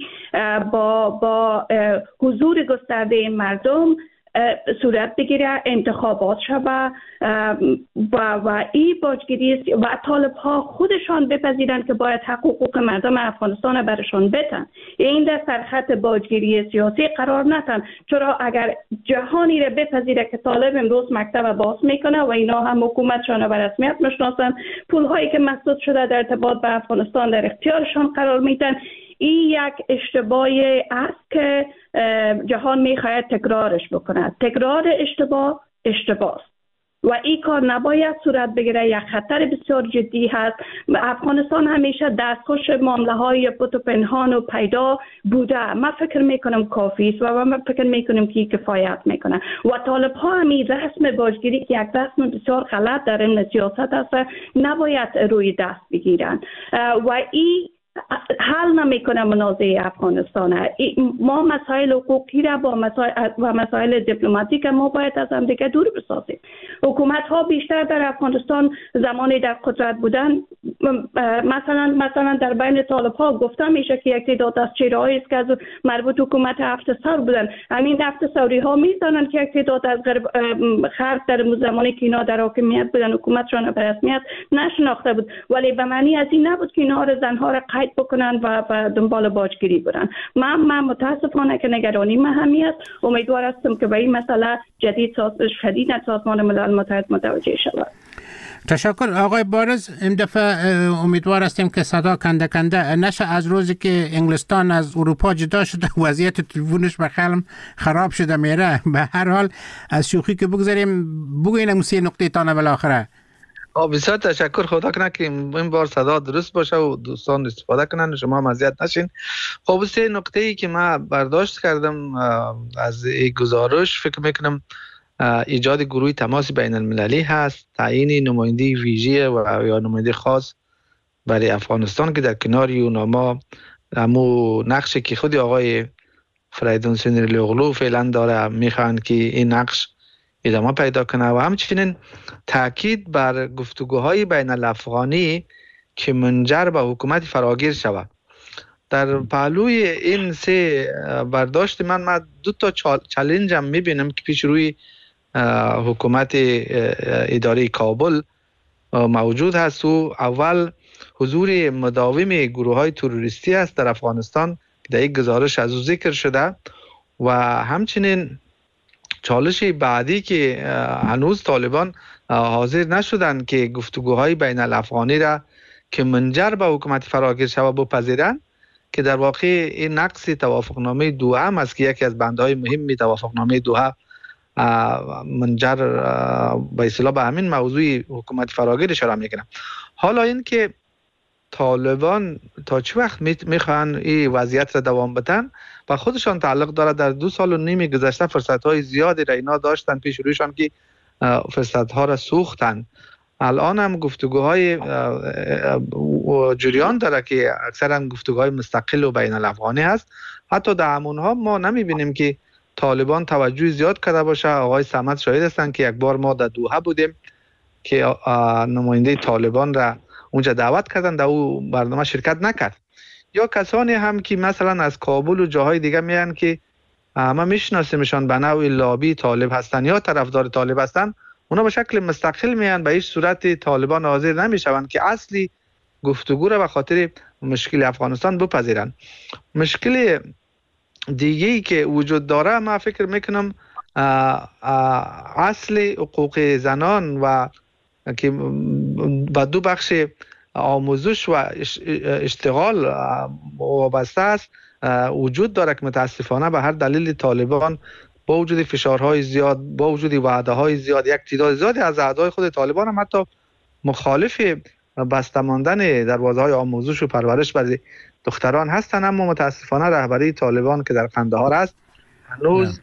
با با حضور گسترده مردم صورت بگیره، انتخابات شود و و این باجگیری و طالب ها خودشان بپذیرند که باید حقوق مردم افغانستان برشان بدن. این در سرخط باجگیری سیاسی قرار ندن، چرا اگر جهانی را بپذیره که طالب امروز مکتب باز میکنه و اینا هم حکومتشان به رسمیت میشناسن، پول هایی که مسدود شده در ارتباط به افغانستان در اختیارشان قرار میدن، این یک اشتباهی است که جهان میخواهد تکرارش بکند. تکرار اشتباه اشتباه است و این کار نباید صورت بگیره. یک خطر بسیار جدی هست. افغانستان همیشه دستخوش معامله های پت و پنهان و پیدا بوده. من فکر میکنم کافی است و من فکر میکنم که کفایت میکنه و طالب ها همی رسم باجگیری که یک رسم بسیار غلط در این سیاست است نباید روی دست بگیرن و این حل نمیکنه منازعه افغانستان. ما مسائل حقوقی را با مسائل و مسائل دیپلماتیک ما باید از هم دیگه دور بسازیم. حکومت ها بیشتر در افغانستان زمانی در قدرت بودن، مثلا مثلا در بین طالب ها گفته میشه که یک تعداد از چهره‌هایی است که از مربوط حکومت هفت سر بودن. همین هفت سوری ها میدونن که یک تعداد از خرد در زمانی که اینا در حاکمیت بودن حکومتشان به رسمیت نشناخته بود، ولی به معنی از این نبود که اینا رو زنها را قید بکنن و, و دنبال باجگیری برن. من من متاسفانه که نگرانی من همی است. امیدوار هستم که به این مسئله جدید شدید سازمان ملل متحد متوجه شود. تشکر آقای بارز. این دفعه امیدوار هستیم که صدا کنده کنده نشه. از روزی که انگلستان از اروپا جدا شده وضعیت تلفنش به خلم خراب شده میره. به هر حال از شوخی که بگذاریم، بگوین موسی نقطه تانه بالاخره. بسیار تشکر. خدا کنه که این بار صدا درست باشه و دوستان استفاده کنن، شما اذیت نشین. خب سه نکته ای که من برداشت کردم از این گزارش، فکر میکنم ایجاد گروه تماس بین المللی هست، تعیین نماینده ویژه و یا نماینده خاص برای افغانستان که در کنار یوناما همو نقشی که خودی آقای فریدون سینیرلیوغلو فعلا داره میخوان که این نقش ادامه پیدا کنه و همچنین تاکید بر گفتگوهای بین الافغانی که منجر به حکومت فراگیر شود. در پهلوی این سه برداشت من من دو تا چالش هم میبینم که پیش روی حکومت اداره کابل موجود هست. و اول حضور مداوم گروه های تروریستی است در افغانستان که در یک گزارش از او ذکر شده و همچنین چالش بعدی که هنوز طالبان حاضر نشدن که گفتگوهای بین الافغانی را که منجر به حکومت فراگیر شود بپذیرند، که در واقع این نقص توافقنامه دوحه هم است که یکی از بندهای مهم توافقنامه دوحه منجر به اصطلاح به همین موضوع حکومت فراگیر اشاره میکنه. حالا این که طالبان تا چه وقت میخوان این وضعیت را دوام بدن و خودشان تعلق داره. در دو سال و نیم گذشته فرصت های زیادی را اینا داشتن پیش رویشان که فرصت ها را سوختن. الان هم گفتگوهای جریان داره که اکثرا گفتگوهای مستقل و بین الافغانی هست. حتی در همونها ما نمیبینیم که طالبان توجه زیاد کرده باشه. آقای صمد شاهد هستن که یک بار ما در دوحه بودیم که نماینده طالبان را اونجا دعوت کردن، در اون برنامه شرکت نکرد. یا کسانی هم که مثلا از کابل و جاهای دیگه میان که ما میشناسیمشان به نوعی لابی طالب هستن یا طرفدار طالب هستن، اونا به شکل مستقل میان، به هیچ صورت طالبان حاضر نمیشوند که اصلی گفتگو را به خاطر مشکل افغانستان بپذیرند. مشکل دیگه‌ای که وجود داره، ما فکر میکنم اصل حقوق زنان و که با دو بخش آموزش و اشتغال وابسته است وجود داره که متاسفانه به هر دلیل طالبان با وجود فشارهای زیاد، با وجود وعده های زیاد، یک تعداد زیادی از اعضای خود طالبان هم حتی مخالف بسته ماندن دروازه های آموزش و پرورش برای دختران هستند، اما متاسفانه رهبری طالبان که در قندهار است هنوز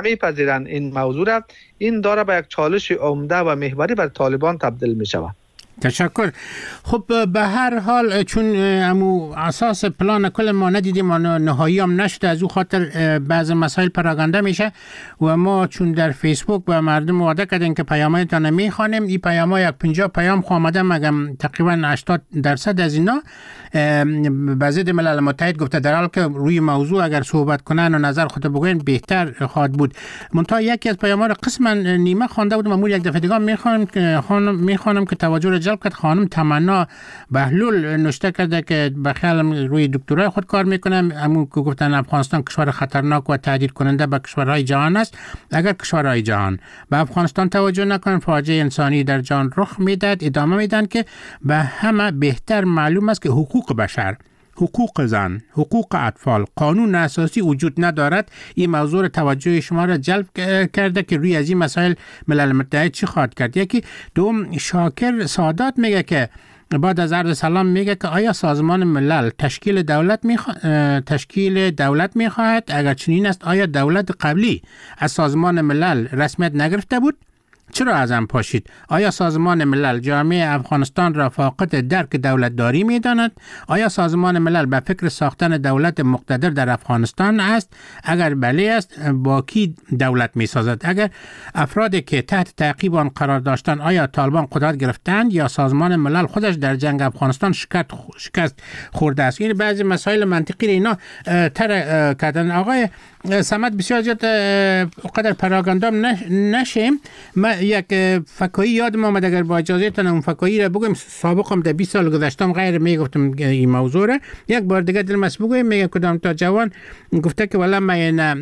نمیپذیرند این موضوع را. این داره به یک چالش عمده و محوری بر طالبان تبدیل می شود. تشکر. خب به هر حال چون امو اساس پلان کل ما ندیدیم و نهایی هم نشده، از او خاطر بعض مسائل پراگنده میشه و ما چون در فیسبوک به مردم وعده کردیم که پیامایتان میخوانیم، این پیاما یک پنجاه پیام خواهد مگم تقریبا هشتاد درصد از اینا به ضد ملل متحد گفته، در حال که روی موضوع اگر صحبت کنن و نظر خود بگوین بهتر خواهد بود. منتها یکی از پیاما را قسما نیمه خوانده بودم، امور یک دفعه دیگه میخوانم که خانم میخوانم که توجه را جلب کرد. خانم تمنا بهلول نوشته کرده که به خیال روی دکترای خود کار میکنم، همون که گفتن افغانستان کشور خطرناک و تهدید کننده به کشورهای جهان است. اگر کشورهای جهان به افغانستان توجه نکنن فاجعه انسانی در جهان رخ میدهد. ادامه میدن که به همه بهتر معلوم است که حقوق بشر، حقوق زن، حقوق اطفال، قانون اساسی وجود ندارد. این موضوع توجه شما را جلب کرده که روی از این مسائل ملل متحد چی خواهد کرد. یکی دوم شاکر سادات میگه که بعد از عرض سلام میگه که آیا سازمان ملل تشکیل دولت میخوا... تشکیل دولت میخواهد؟ اگر چنین است آیا دولت قبلی از سازمان ملل رسمیت نگرفته بود؟ چرا از هم پاشید؟ آیا سازمان ملل جامعه افغانستان را فاقد درک دولت داری می داند؟ آیا سازمان ملل به فکر ساختن دولت مقتدر در افغانستان است؟ اگر بله است با کی دولت می سازد؟ اگر افرادی که تحت تعقیب آن قرار داشتند آیا طالبان قدرت گرفتند یا سازمان ملل خودش در جنگ افغانستان شکست شکست خورده است؟ این بعضی مسائل منطقی اینا تر کردن. آقای صمد بسیار زیاد قدر پراگندام نشیم، من یک فکایی یادم آمد، اگر با اجازهتون اون فکایی را بگم. سابقم در بیست سال گذشتم غیر میگفتم این موضوع را، یک بار دیگه دلم است بگم. میگه کدام تا جوان گفته که والا من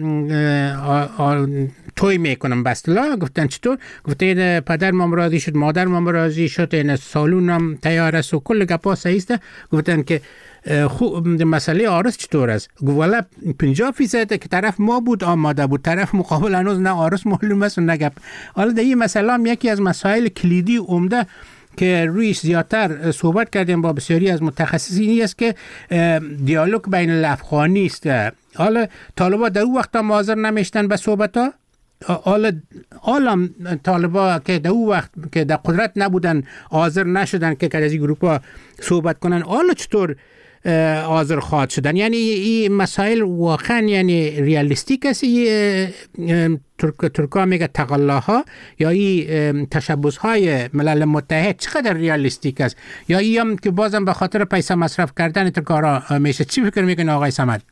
توی میکنم بستلا. گفتن چطور؟ گفته پدر مام راضی شد، مادر مام راضی شد، این سالونم تیار است و کل گپا صحیح است. گفتن که خوب مسئله آرس چطور است؟ گفت والا پنجاه فیصد که طرف ما بود آماده بود، طرف مقابل هنوز نه آرس معلوم است و نه گپ. حالا در این مسئله هم یکی از مسائل کلیدی عمده که رویش زیادتر صحبت کردیم با بسیاری از متخصصینی است که دیالوگ بین الافغانی است. حالا طالبا در اون وقت هم حاضر نمیشتن به صحبت ها، حالا عالم طالبا که در اون وقت که در قدرت نبودن حاضر نشدن که از این گروه ها صحبت کنن، حالا چطور حاضر خواهد شدن؟ یعنی این مسائل واقعا یعنی ریالیستیک است؟ ترک ترکا میگه تقلاها یا این تشبس های ملل متحد چقدر ریالیستیک است؟ یا این هم که بازم به خاطر پیسه مصرف کردن ترکارا میشه؟ چی فکر میکنه آقای صمد؟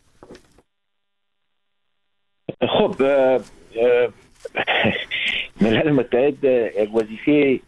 خب ملل متحد یک وظیفه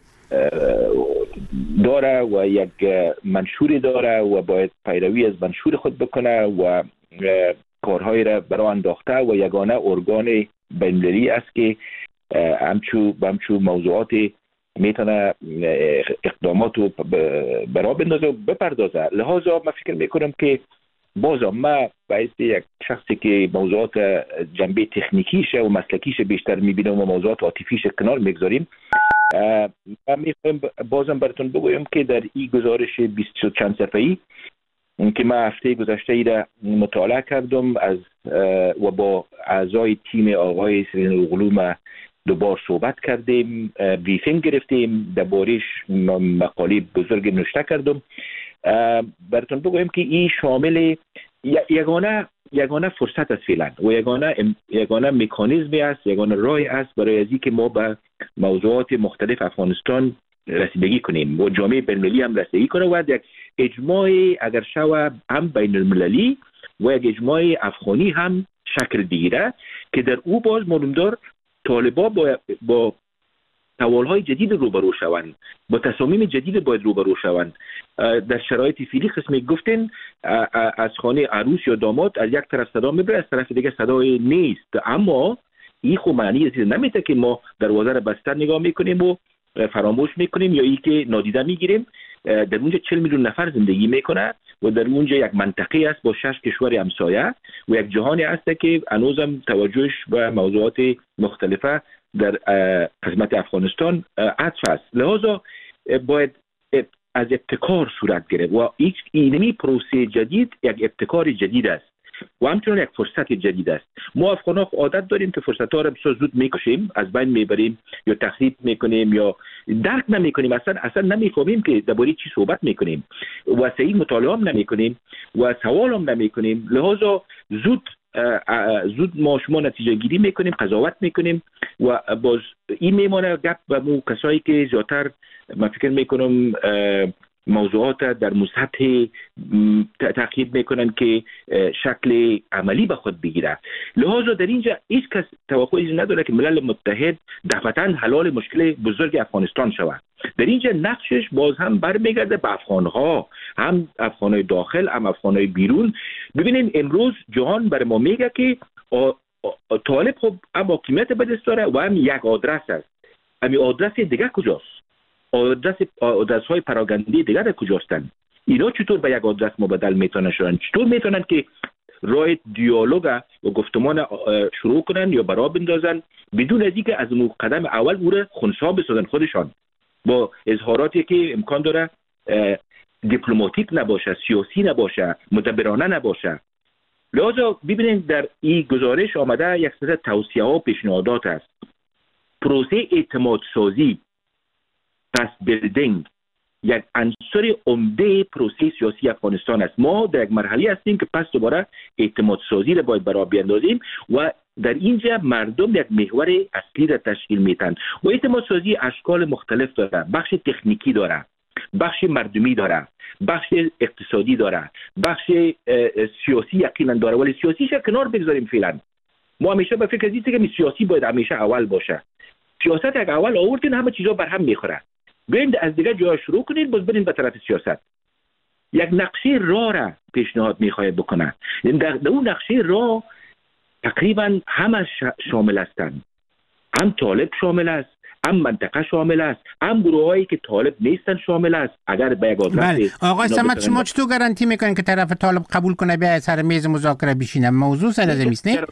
داره و یک منشور داره و باید پیروی از منشور خود بکنه و کارهای را برای انداخته و یگانه ارگان بین‌المللی است که همچو به همچو موضوعات میتونه اقدامات رو برای بندازه و بپردازه. لحاظا من فکر میکنم که بازم ما باعث یک شخصی که موضوعات جنبه تکنیکیش و مسلکیش بیشتر میبینم و موضوعات عاطفیش کنار میگذاریم، من میخوایم بازم براتون بگویم که در این گزارش بیست و چند صفحه‌ای که من هفته گذشته ای را مطالعه کردم از و با اعضای تیم آقای سرین اغلو ما دوبار صحبت کردیم، بریفینگ گرفتیم، درباره‌اش مقاله بزرگ نوشته کردم. براتون بگویم که این شامل یگانه یگانه فرصت است فعلا و یگانه یگانه مکانیزمی است، یگانه راهی است برای از اینکه ما به موضوعات مختلف افغانستان رسیدگی کنیم و جامعه بین‌المللی هم رسیدگی کنه و یک اجماع اگر شوه هم بین المللی و یک اجماع افغانی هم شکل بگیره که در او باز معلومدار طالبا با با سوالهای جدید روبرو شوند، با تصامیم جدید باید روبرو شوند. در شرایط فعلی قسمی گفتن از خانه عروس یا داماد از یک طرف صدا میبره، از طرف دیگه صدای نیست. اما این خب معنی از نمیده که ما دروازه را بسته نگاه میکنیم و فراموش میکنیم یا ای که نادیده میگیریم. در اونجا چهل میلیون نفر زندگی میکنه و در اونجا یک منطقه است با شش کشور همسایه و یک جهانی است که هنوزم توجهش به موضوعات مختلفه در قسمت افغانستان عطف است. لذا باید از ابتکار صورت گرفت و اینمی پروسه جدید یک ابتکار جدید است. و همچنین یک فرصت جدید است. ما افغان‌ها عادت داریم که فرصت‌ها را بسیار زود میکشیم، از بین میبریم یا تخریب میکنیم یا درک نمیکنیم، اصلا اصلا نمیفهمیم که درباره چی صحبت میکنیم و صحیح مطالعه هم نمیکنیم و سوال هم نمیکنیم. لذا زود زود ما شما نتیجه گیری میکنیم، قضاوت میکنیم و باز این میمانه گپ و مو کسایی که زیادتر من فکر میکنم موضوعات در سطح تعقیب میکنن که شکل عملی به خود بگیره. لذا در اینجا هیچ کس توقعی نداره که ملل متحد دفعتاً حل مشکل بزرگ افغانستان شود. در اینجا نقشش باز هم برمیگرده به افغانها، هم افغانای داخل هم افغانای بیرون. ببینیم امروز جهان برای ما میگه که طالب خب هم حاکمیت به دست داره و هم یک آدرس است. امی آدرس دیگه کجاست؟ آدرس آدرس های پراگندی دیگر در کجاستن؟ اینا چطور به یک آدرس مبدل میتونن شدن؟ چطور میتونن که راه دیالوگ و گفتمان شروع کنن یا برا بندازن بدون از اینکه از قدم اول او را خنثی بسازن خودشان، با اظهاراتی که امکان داره دیپلماتیک نباشه، سیاسی نباشه، مدبرانه نباشه. لذا ببینید در این گزارش آمده یک سری توصیه ها و پیشنهادات است. پروسه اعتماد سازی، تراست بیلدینگ، یک عنصر عمده پروسه سیاسی افغانستان است. ما در یک مرحله هستیم که پس دوباره اعتماد سازی را باید برای بیاندازیم و در اینجا مردم یک محور اصلی را تشکیل میتن و اعتماد سازی اشکال مختلف داره. بخش تکنیکی داره، بخش مردمی داره، بخش اقتصادی داره، بخش سیاسی یقینا داره، ولی سیاسیش کنار بگذاریم فعلا. ما همیشه به فکر هستیم که سیاسی باید همیشه اول باشه. سیاست یک اول آوردین همه چیزا بر هم میخوره. بیاین از دیگه جا شروع کنین، باز برین به طرف سیاست. یک نقشه راه را پیشنهاد میخواهد بکنه. در اون نقشه راه تقریبا همه شامل هستند. هم طالب شامل است، هم منطقه شامل است، هم گروهایی که طالب نیستن شامل است. اگر به یک آدرس آقای صمد شما چطور گارانتی میکنین که طرف طالب قبول کنه بیا سر میز مذاکره بشینه؟ موضوع سر نیست نه؟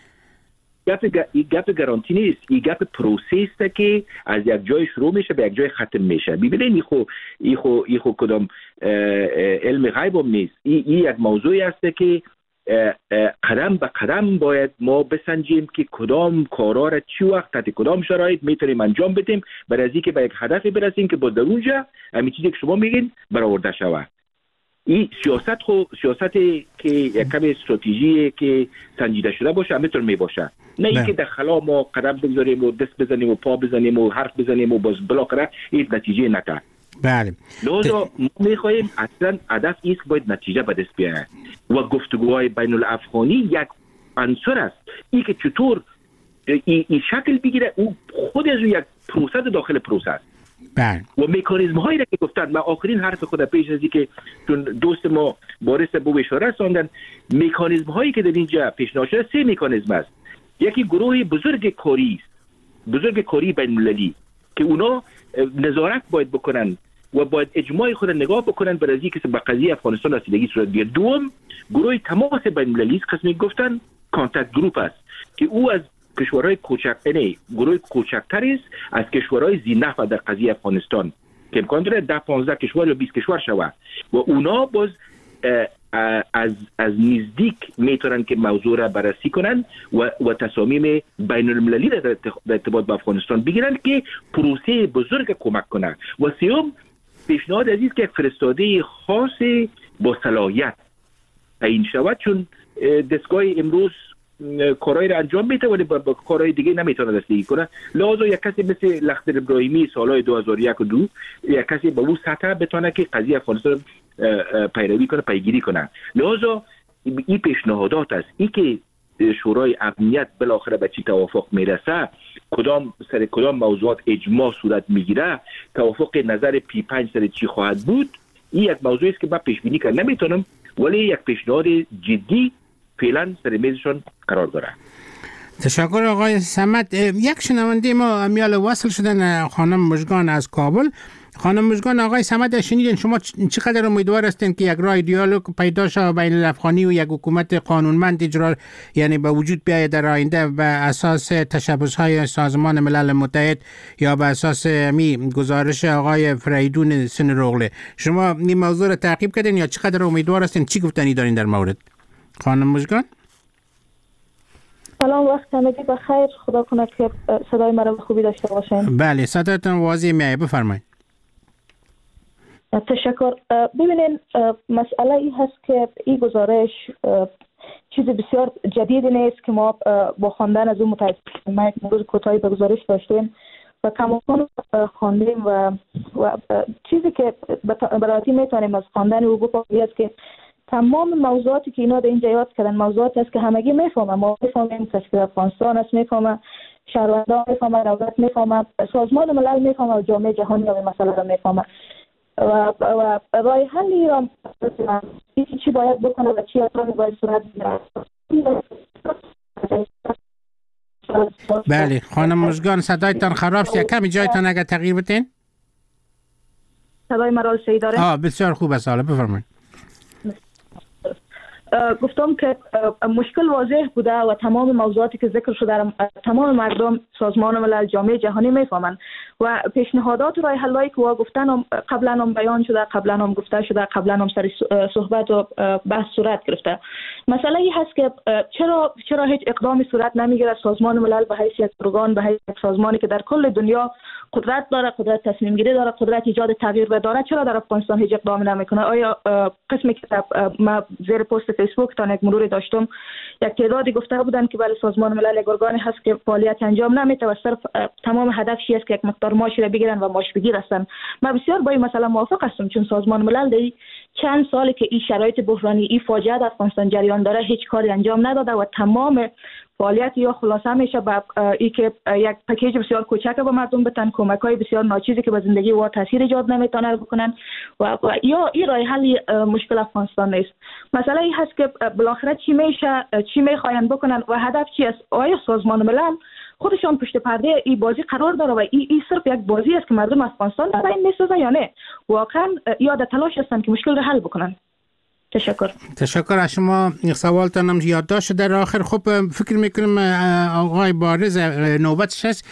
گپ گارانتی نیست، این گپ پروسه است که از یک جای شروع میشه به یک جای ختم میشه. ببینید این خو این خو این خو کدام علم غیب هم نیست. این یک موضوعی است که قدم به قدم باید ما بسنجیم که کدام کارا را چی وقت تحت کدام شرایط میتونیم انجام بدیم برای از اینکه به یک هدف برسیم که با در اونجا همین چیزی که شما میگین برآورده شود. این سیاست خو سیاستی که یک کم استراتژی که سنجیده شده باشه همینطور می باشه، نه اینکه در خلا ما قدم بگذاریم و دست بزنیم و پا بزنیم و حرف بزنیم و باز بالاخره این نتیجه نده. بله. لذا ما میخواهیم اصلا هدف ایست باید نتیجه به دست بیاره و گفتگوهای بین الافغانی یک عنصر است. این که چطور این, این شکل بگیره او خود از یک پروسه داخل پروسه است. بله. و مکانیزم هایی را که گفتن، من آخرین حرف خود پیش از اینکه چون دوست ما بارس به اشاره رساندن، مکانیزم هایی که در اینجا پیشنهاد شده سه مکانیزم است. یکی گروه بزرگ کاری است، بزرگ کاری بین المللی که اونا نظارت باید بکنن و باید اجماع خود نگاه بکنن برای اینکه به قضیه افغانستان رسیدگی صورت بیاد. دوم گروه تماس بین المللی است، قسمی گفتن کانتاکت گروپ است که او از کشورهای کوچک نه گروه کوچکتر است از کشورهای ذی‌نفع در قضیه افغانستان که امکان داره ده پانزده کشور یا بیست کشور شود و اونا باز از از نزدیک میتونن که موضوع را بررسی کنن و و تصامیم بین المللی را در ارتباط با افغانستان بگیرن که پروسه بزرگ کمک کنه. و سوم پیشنهاد عزیز که فرستاده خاص با صلاحیت تعیین شود، چون دستگاه امروز کارهای را انجام میده ولی با, با کارهای دیگه نمیتونه رسیدگی کنه. لازم یک کسی مثل لخت ابراهیمی سالهای دو هزار و یک و دو یک کسی با اون سطح بتونه که قضیه افغانستان پیروی کنه، پیگیری کنه. لازم این پیشنهادات است. این که شورای امنیت بالاخره به چی توافق میرسه، کدام سر کدام موضوعات اجماع صورت میگیره، توافق نظر پی پنج سر چی خواهد بود، این یک موضوعی است که من پیش بینی کنم نمیتونم، ولی یک پیشنهاد جدی فعلا سر میزشون قرار داره. تشکر آقای صمد. یک شنونده ما امیال وصل شدن، خانم مژگان از کابل. خانم مژگان، آقای صمد شنیدین، شما چقدر امیدوار هستین که یک راه دیالوگ پیدا شود بین الافغانی و یک حکومت قانونمند اجرا یعنی به وجود بیاید در آینده بر اساس تشبث‌های سازمان ملل متحد یا بر اساس می گزارش آقای فریدون سنروغله؟ شما این موضوع را تعقیب کردین یا چقدر امیدوار هستین؟ چی گفتنی دارین در مورد؟ خانم مژگان؟ سلام، وقت همگی بخیر. خدا کنه که صدای مرا به خوبی داشته باشین. بله صداتون واضح میاد، بفرمایید. تشکر. ببینین مسئله ای هست که این گزارش چیز بسیار جدید نیست که ما با خواندن از اون متاسفانه ما یک موضوع کوتاهی به گزارش داشتیم و کماکان خواندیم و, و چیزی که براتی میتونیم از خواندن او بفهمیم است که تمام موضوعاتی که اینا در اینجا یاد کردن موضوعات است که همگی میفهمن. ما میفهمیم سفیر افغانستان است، میفهمه شهروندان، میفهمه دولت، میفهمه سازمان ملل، میفهمه و جامعه جهانی این مسئله را میفهمه و و رای حلی را چی باید بکنه و چی اقدامی باید صورت بگیره. بله خانم مژگان صدایتان خراب شد، کمی جایتان اگر تغییر بدین. صدای مرا صحیح داره؟ آه بسیار خوب است، حالا بفرمایید. گفتم که مشکل واضح بوده و تمام موضوعاتی که ذکر شده تمام مردم سازمان ملل جامعه جهانی میفهمند و پیشنهادات و راه حلایی که گفتن قبلا هم بیان شده، قبلا هم گفته شده، قبلا هم سر صحبت و بحث صورت گرفته. مسئله ای هست که چرا چرا هیچ اقدامی صورت نمیگیره؟ سازمان ملل به حیث یک ارگان، به حیث یک سازمانی که در کل دنیا قدرت داره، قدرت تصمیم گیری داره، قدرت ایجاد تغییر داره، چرا در افغانستان هیچ اقدامی نمیکنه؟ آیا قسمی که ما زیر پست فیسبوک تا یک مروری داشتم یک تعدادی گفته بودن که بله سازمان ملل یک ارگانی هست که فعالیت انجام نمیده و صرف تمام هدفش است که یک مقدار ماشی را بگیرن و ماش بگیر هستن. من بسیار با این مسئله موافق هستم، چون سازمان ملل در چند سالی که این شرایط بحرانی، این فاجعه در افغانستان جریان داره هیچ کاری انجام نداده و تمام فعالیت یا خلاصه میشه به ای که یک پکیج بسیار کوچک به مردم بتن، کمک‌های بسیار ناچیزی که به زندگی و تاثیر ایجاد نمیتونه بکنن و, و یا این راه حل مشکل افغانستان نیست. مسئله ای هست که بالاخره چی میشه، چی میخواین بکنن و هدف چی است؟ آیا سازمان ملل خودشان پشت پرده این بازی قرار داره و این ای صرف یک بازی است که مردم افغانستان در این میسازه یا نه؟ واقعا یاد تلاش هستن که مشکل رو حل بکنن. تشکر. تشکر از شما. سوالتان هم یادداشت در آخر. خب فکر میکنم آقای بارز نوبتش است.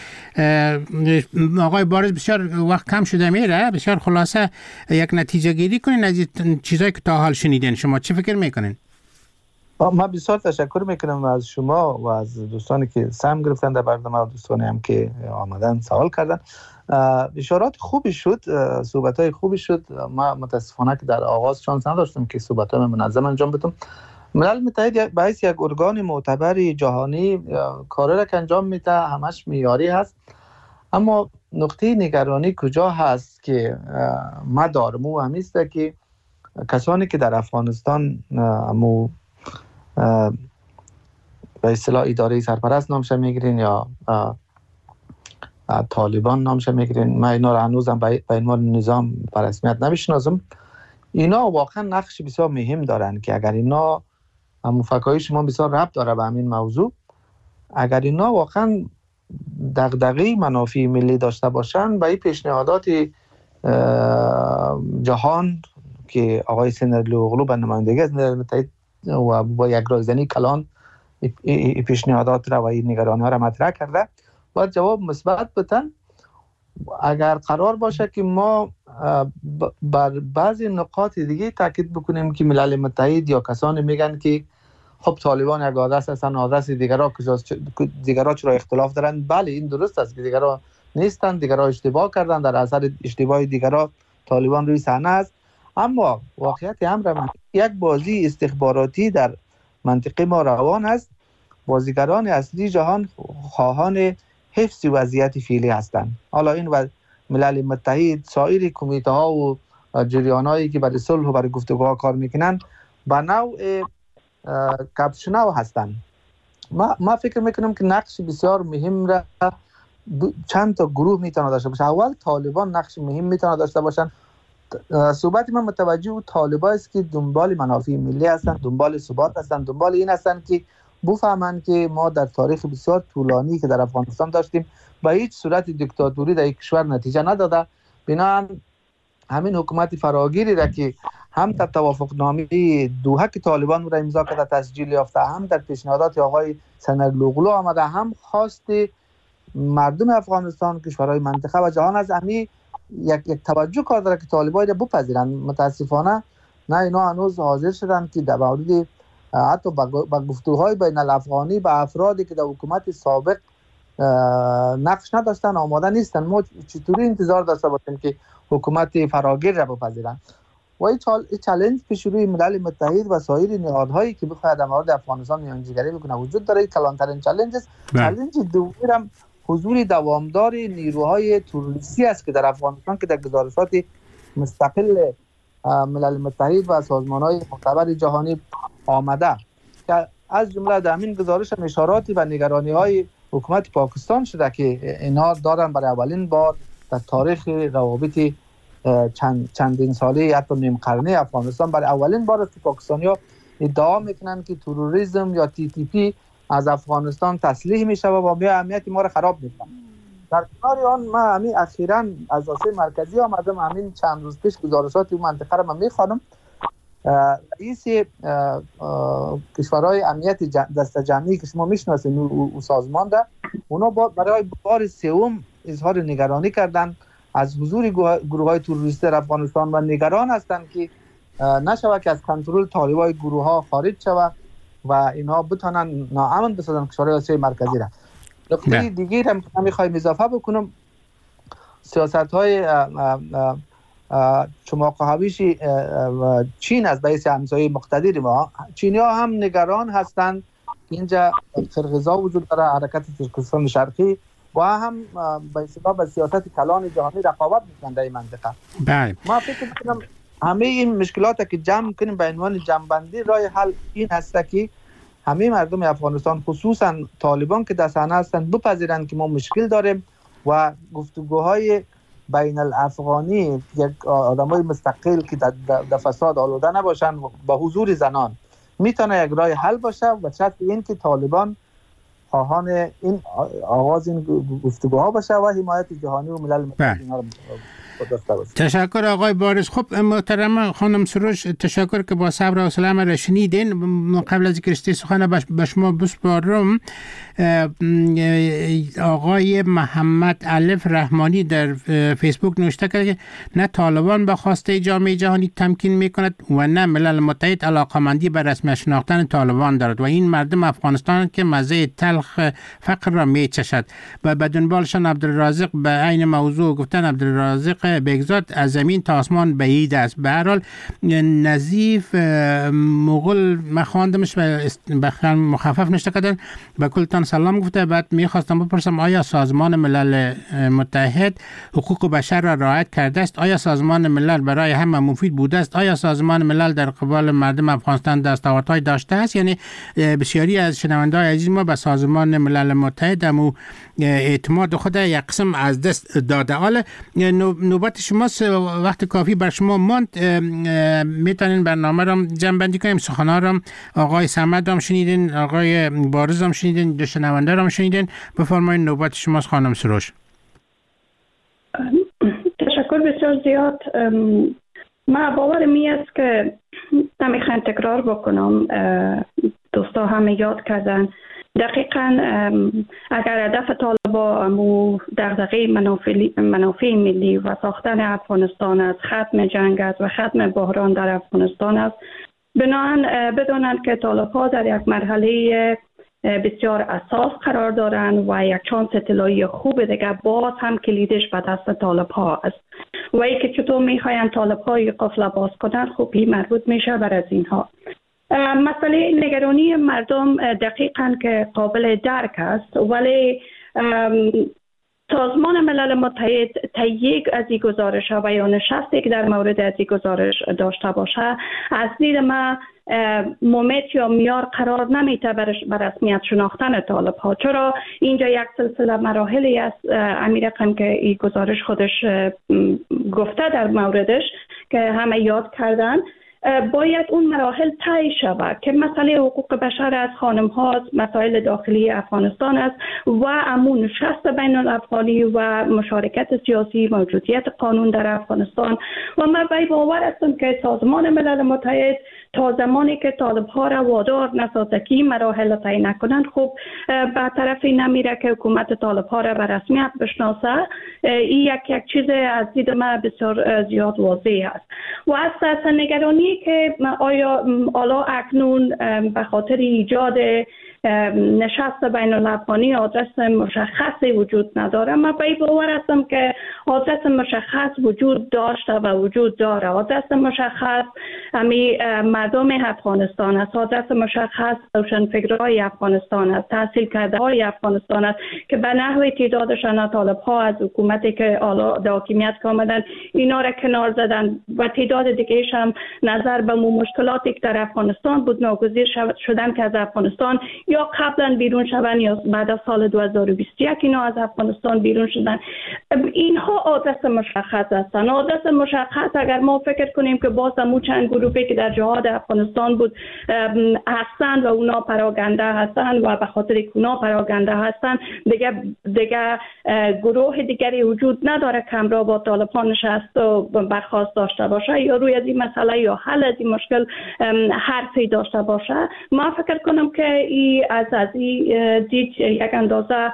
آقای بارز بسیار وقت کم شده میره، بسیار خلاصه یک نتیجه گیری کنین از چیزایی که تا حال شنیدین. شما چی فکر میکنین؟ من بسیار تشکر میکنم از شما و از دوستانی که سهم گرفتن در برنامه و دوستانی هم که آمدن سوال کردن. اشارات خوبی شد، صحبت‌های خوبی شد. ما متاسفانه که در آغاز شانس نداشتم که صحبت‌های منظم انجام بدم. ملل متحد به حیث یک ارگان معتبر جهانی کاری را که انجام میده همش معیاری هست، اما نقطه نگرانی کجا هست که ما دارم و همین است که کسانی که در افغانستان امو به اصطلاح اداره سرپرست نامش میگیرین یا طالبان نامش میگیرین، من اینا رو هنوزم به عنوان نظام به رسمیت نمیشناسم. اینا واقعا نقش بسیار مهم دارن که اگر اینا مفکرهای شما بسیار ربط داره به همین موضوع، اگر اینا واقعا دغدغه منافع ملی داشته باشن، به این پیشنهادات جهان که آقای سنرلی اغلو به نمایندگی از ملل متحد و با یک رایزنی کلان این پیشنهادات را و این نگرانی ها را مطرح کرده، باید جواب مثبت بدن. اگر قرار باشه که ما بر بعضی نقاط دیگه تاکید بکنیم که ملل متحد یا کسانی میگن که خب طالبان یک آدرس هستن، آدرس دیگرها دیگرها چرا اختلاف دارن؟ بله این درست است که دیگرها نیستن، دیگرها اشتباه کردن، در اثر اشتباه دیگرها طالبان روی صحنه است. اما واقعیت امر یک بازی استخباراتی در منطقه ما روان است. بازیگران اصلی جهان خواهان حفظ وضعیت فعلی هستند. حالا این و ملل متحد، سایر کمیته ها و جریان هایی که برای صلح و برای گفتگوها کار میکنن به نوع کپشناو هستند. ما ما فکر میکنم که نقش بسیار مهم را چند تا گروه میتونه داشته باشه. اول طالبان نقش مهم میتونه داشته باشن. صحبت من متوجه و طالبان است که دنبال منافع ملی هستند، دنبال ثبات هستند، دنبال این هستند که بفهمند که ما در تاریخ بسیار طولانی که در افغانستان داشتیم با هیچ صورت دیکتاتوری در یک کشور نتیجه نداده. بنابراین همین حکومت فراگیری را که هم در توافقنامه دوحه که طالبان را امضا کرده تسجیل یافته، هم در پیشنهادات آقای سنرلوغلو آمده، هم خواست مردم افغانستان، کشورهای منطقه و جهان از امی یک یک توجه کار داره که طالبان را بپذیرند. متاسفانه نه اینا هنوز حاضر شدن که در مورد حتی با گفتگوهای بین الافغانی با افرادی که در حکومت سابق نقش نداشتن آماده نیستن. ما چطوری انتظار داشته باشیم که حکومت فراگیر را بپذیرند؟ و این چالش پیش روی ملل متحد و سایر نهادهایی که بخواهد در مورد افغانستان میانجیگری بکنه وجود داره. کلانترین چالش است. چالش دوم هم حضور دوامدار نیروهای تروریستی است که در افغانستان که در گزارشات مستقل ملل متحد و سازمان‌های معتبر جهانی آمده که از جمله در همین گزارش هم اشاراتی و نگرانی‌های حکومت پاکستان شده که اینها دارن برای اولین بار در تاریخ روابط چند چندین ساله حتی نیم قرنه افغانستان برای اولین بار است که پاکستانی‌ها ادعا میکنن که تروریسم یا تی تی پی از افغانستان تسلیح میشه و با امنیت ما را خراب میکنه. در کنار آن ما همین اخیراً از آسیای مرکزی آمدم، همین چند روز پیش گزارشات اون منطقه را من میخوانم. رئیس کشورهای امنیت دست جمعی که شما میشناسید او سازمان ده، اونا برای بار سوم اظهار نگرانی کردن از حضور گروه های تروریستی در افغانستان و نگران هستند که نشود که از کنترل طالبای گروه ها خارج شود و اینها بتونن ناامن بسازن کشورهای آسیای مرکزی را. نکته دیگه هم که من میخوایم اضافه بکنم، سیاست های چماق هویش چین از بیس همسایه مقتدر ما. چینی ها هم نگران هستند اینجا خرغزا وجود داره، حرکت ترکستان شرقی و هم به اصطلاح به سیاست کلان جهانی رقابت میکنند در این منطقه. بله. ما فکر میکنم همه این مشکلات که جمع کنیم به عنوان جمع‌بندی راه حل این هست که همه مردم افغانستان خصوصا طالبان که در صحنه هستند بپذیرند که ما مشکل داریم و گفتگوهای بین الافغانی یک آدمای مستقل که در فساد آلوده نباشن با حضور زنان میتونه یک راه حل باشه و شرط این که طالبان خواهان این آغاز این گفتگوها باشه و حمایت جهانی و ملل متحد اینا رو تشکر آقای بارز. خب محترم خانم سروش، تشکر که با صبر و حوصله ما را شنیدین. قبل از اینکه رشته سخن به شما بسپارم، آقای محمد الف رحمانی در فیسبوک نوشته کرده که نه طالبان به خواسته جامعه جهانی تمکین میکند و نه ملل متحد علاقمندی به رسمی شناختن طالبان دارد و این مردم افغانستان که مزه تلخ فقر را میچشد. و به دنبالشان عبدالرازق به عین موضوع گفتن عبدالرازق بگزاد از زمین تا آسمان بعید است. به هر حال نظیف مغول مخواندمش به مخفف نشته کردن به کلتان سلام گفته. بعد میخواستم بپرسم آیا سازمان ملل متحد حقوق بشر را رعایت کرده است؟ آیا سازمان ملل برای همه مفید بوده است؟ آیا سازمان ملل در قبال مردم افغانستان دستاوردهای داشته است؟ یعنی بسیاری از شنونده‌های عزیز ما به سازمان ملل متحد امو اعتماد خود یک قسم از دست داده. حالا نوبت شماست، وقت کافی بر شما ماند، میتونین برنامه رو جمع بندی کنیم. سخنان رو آقای صمد هم شنیدین، آقای بارز هم شنیدین، دو شنونده هم شنیدین. بفرمایید نوبت شماست خانم سروش. تشکر بسیار زیاد. ما باورم این است که نمیخوایم تکرار بکنم، دوستا همه یاد کردن دقیقاً اگر هدف طالبان و دغدغه منافع ملی و ساختن افغانستان است، ختم جنگ است و ختم بحران در افغانستان است، بنابراین بدانند که طالبان در یک مرحله بسیار اساس قرار دارند و یک چانس طلایی خوب دیگه باز هم کلیدش به دست طالبان است و ای که چطور میخواین طالبان قفل باز کنند خوبی مربوط میشه بر از اینها. مسئله نگرانی مردم دقیقاً که قابل درک است، ولی سازمان ملل متحد تا یک از این گزارش ها و یا نشستی که در مورد از این گزارش داشته باشه از دید ما مومت یا میار قرار نمیته بر رسمیت شناختن طالب ها. چرا اینجا یک سلسله مراحلی است امیر رقم که این گزارش خودش گفته در موردش که همه یاد کردن، باید اون مراحل طی شود که مسئله حقوق بشر از خانم ها مسائل داخلی افغانستان است و امون نشست بین الافغانی و مشارکت سیاسی، موجودیت قانون در افغانستان. و من به باور هستم که سازمان ملل متحد تا زمانی که طالب ها را وادار نسازه که این مراحل طی نکنند، خب به طرف نمیره که حکومت طالب ها را به رسمیت بشناسه. این یک یک چیز از دید من بسیار زیاد واضح است و از نگرانی که آیا حالا اکنون به خاطر ایجاد نشست بین الافغانی آدرس مشخصی وجود نداره. من به این باور هستم که آدرس مشخص وجود داشته و وجود داره. آدرس مشخص همی مردم افغانستان است، آدرس مشخص روشنفکرهای افغانستان است، تحصیل کرده های افغانستان است که به نحو تعدادشان طالب ها از حکومتی که حالا در حاکمیت آمدن اینا را کنار زدن و تعداد دیگه‌اش هم نظر به مشکلاتی که در افغانستان بود ناگزیر شدن که از افغانستان یا قبلا بیرون شدن یا بعد از سال دو هزار و بیست و یک اینا از افغانستان بیرون شدن. اینها آدرس مشخص هستند. آدرس مشخص اگر ما فکر کنیم که باز همون چند گروهی که در جهاد افغانستان بود هستند و اونا پراگنده هستند و به خاطر که اونا پراگنده هستند دیگه دیگه گروه دیگری وجود نداره که همراه با طالبان نشست و برخواست داشته باشه یا روی از این مسئله یا حل از این مشکل حرفی داشته باشه. ما فکر کنم که ای از از این دید یک اندازه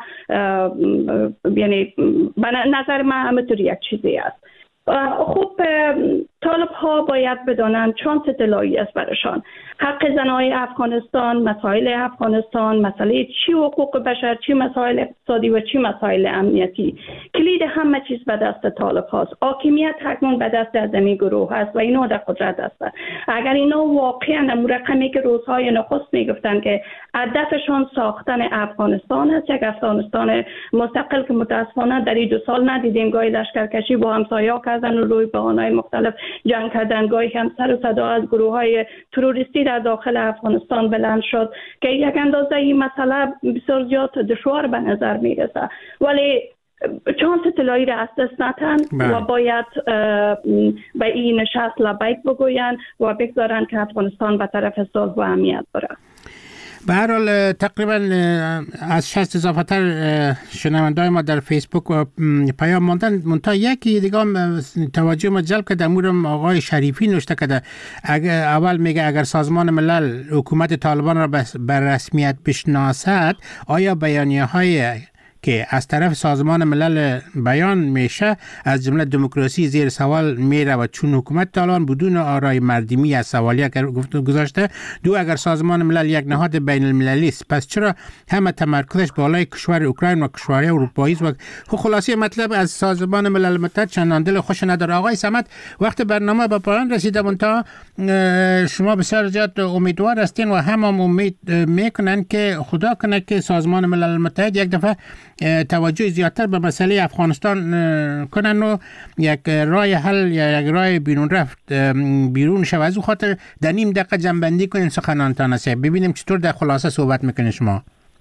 یعنی به نظر من همینطور یک چیزی است. خب طالب ها باید بدانند چانس طلایی است برشان. حق زنای افغانستان، مسائل افغانستان، مسئله چی حقوق بشر، چی مسائل اقتصادی و چی مسائل امنیتی، کلید همه چیز به دست طالب هاست. حاکمیت حکمون به دست ازمی گروه هست و اینا در قدرت هستند. اگر اینا واقعا امور رقمی که روزهای نخست میگفتن که هدفشان ساختن افغانستان است، یک افغانستان مستقل که متاسفانه در این دو سال ندیدیم، گاهی لشکرکشی با همسایه‌ها کردن و روی بهانه‌های مختلف جنگ کردن، گاهی هم سر و صدا از گروه‌های تروریستی در داخل افغانستان بلند شد که یک اندازه این مسئله بسیار زیاد دشوار به نظر میرسه. ولی چانس طلایی را از دست ندن و باید به این نشست لبیک بگوین و بگذارن که افغانستان به طرف صلح و امنیت بره. به هر حال تقریبا از شصت اضافه تر شنونده‌های ما در فیسبوک و پیام ماندن. منتها یکی دیگه توجه ما جلب کرده، امورم آقای شریفی نوشته کرده. اول میگه اگر سازمان ملل حکومت طالبان را به رسمیت بشناسد، آیا بیانیه های که از طرف سازمان ملل بیان میشه از جمله دموکراسی زیر سوال میره و چون حکومت طالبان بدون آرای مردمی از سوالیه گفته گذاشته. دو، اگر سازمان ملل یک نهاد بین المللی است پس چرا همه تمرکزش بالای کشور اوکراین و کشورهای اروپایی است؟ و خلاصه مطلب از سازمان ملل متحد چندان دل خوش نداره. آقای صمد، وقت برنامه به پایان رسیده، منتها شما بسیار زیاد امیدوار هستین و هم, هم امید میکنن که خدا کنه که سازمان ملل متحد یک دفعه توجه زیادتر به مسئله افغانستان کنن و یک راه حل یا یک راه بیرون رفت بیرون شود. از او خاطر در نیم دقیقه جنبندی کنین سخنانتان است، ببینیم چطور در خلاصه صحبت میکنین شما.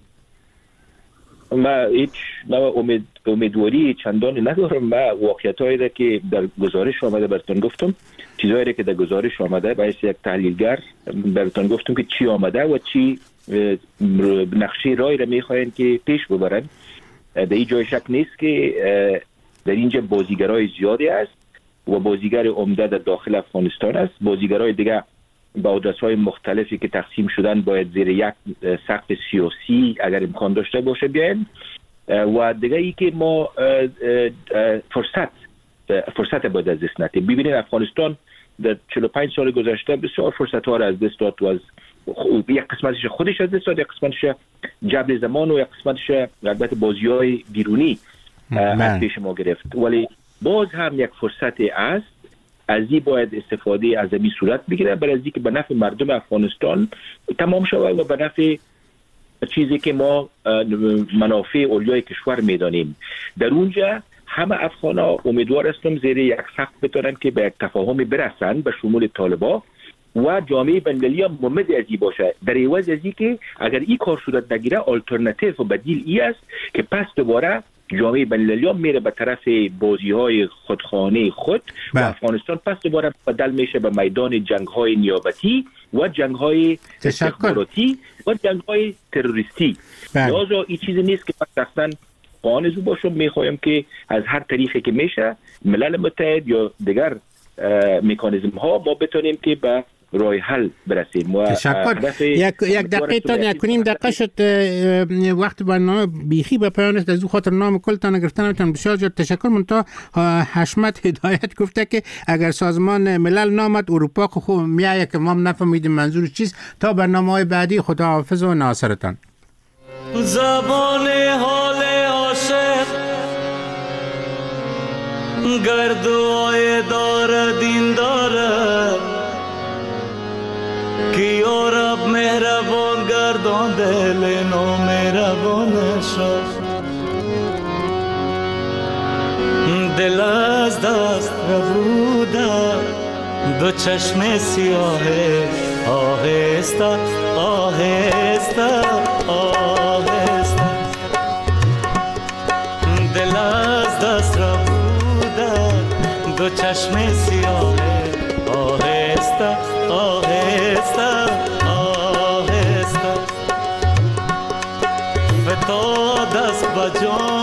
ما هیچ نوع امید امیدواری چندانی ندارم. ما واقعیتایی را که در گزارش آمده براتون گفتم، چیزایی را که در گزارش آمده باید یک تحلیلگر براتون گفتم که چی آمده و چی نقشه رای را میخواین که پیش ببرن. در این جای شک نیست که در اینجا بازیگرای زیادی است و بازیگر عمده در داخل افغانستان است. بازیگرای دیگه با آدرس‌های مختلفی که تقسیم شدن باید زیر یک سقف سیاسی اگر امکان داشته باشه بیاین. و دیگه ای که ما فرصت فرصت باید از دست ندیم. ببینید افغانستان در چهل و پنج سال گذشته بسیار فرصت‌ها را از دست داد و از یک قسمتش خودش از دست داد، یک قسمتش جبر زمان و یک قسمتش البته بازی‌های بیرونی از پیش ما گرفت. ولی باز هم یک فرصت است، از این باید استفاده از این صورت بگیره برای اینکه به نفع مردم افغانستان تمام شود و به نفع چیزی که ما منافع اولیای کشور میدانیم. در اونجا همه افغان‌ها امیدوار هستم زیر یک سقف بتونن که به یک تفاهمی برسن به شمول طالبان و جامعه بین‌المللی هم ممد از این باشه. در عوض از این که اگر این کار صورت نگیره آلترناتیو و بدیل ای است که پس دوباره جامعه بین‌المللی هم میره به طرف بازی‌های خودخانه خود و افغانستان پس دوباره بدل میشه به میدان جنگ‌های نیابتی و جنگ‌های استخباراتی و جنگ‌های تروریستی. لذا این چیزی نیست که پس اصلا قانزو باشم. میخوایم که از هر طریقی که میشه ملل متحد یا دیگر مکانیزم ها ما بتونیم که به راه حل برسیم. و تشکر. یک یک دقیقه تا یک کنیم دقیقه شد وقت برنامه بیخی به پایان است. از او خاطر نام کلتان گرفتن میتونم بسیار زیاد تشکر. منتها حشمت هدایت گفته که اگر سازمان ملل نامد اروپا خوب میایه که ما نفهمیدیم منظور چیست. تا برنامه‌های بعدی خداحافظ و ناصرتان. زبان حال عاشق گردوهای داره دین داره که یا رب مهربان گردان دل نو مهربان شد. دل از دست ربوده دو چشم سیاهه آهسته آهسته آهسته دل از دست ربوده دو چشم سیاهه آهسته آهسته آهسته فتاد دست بجان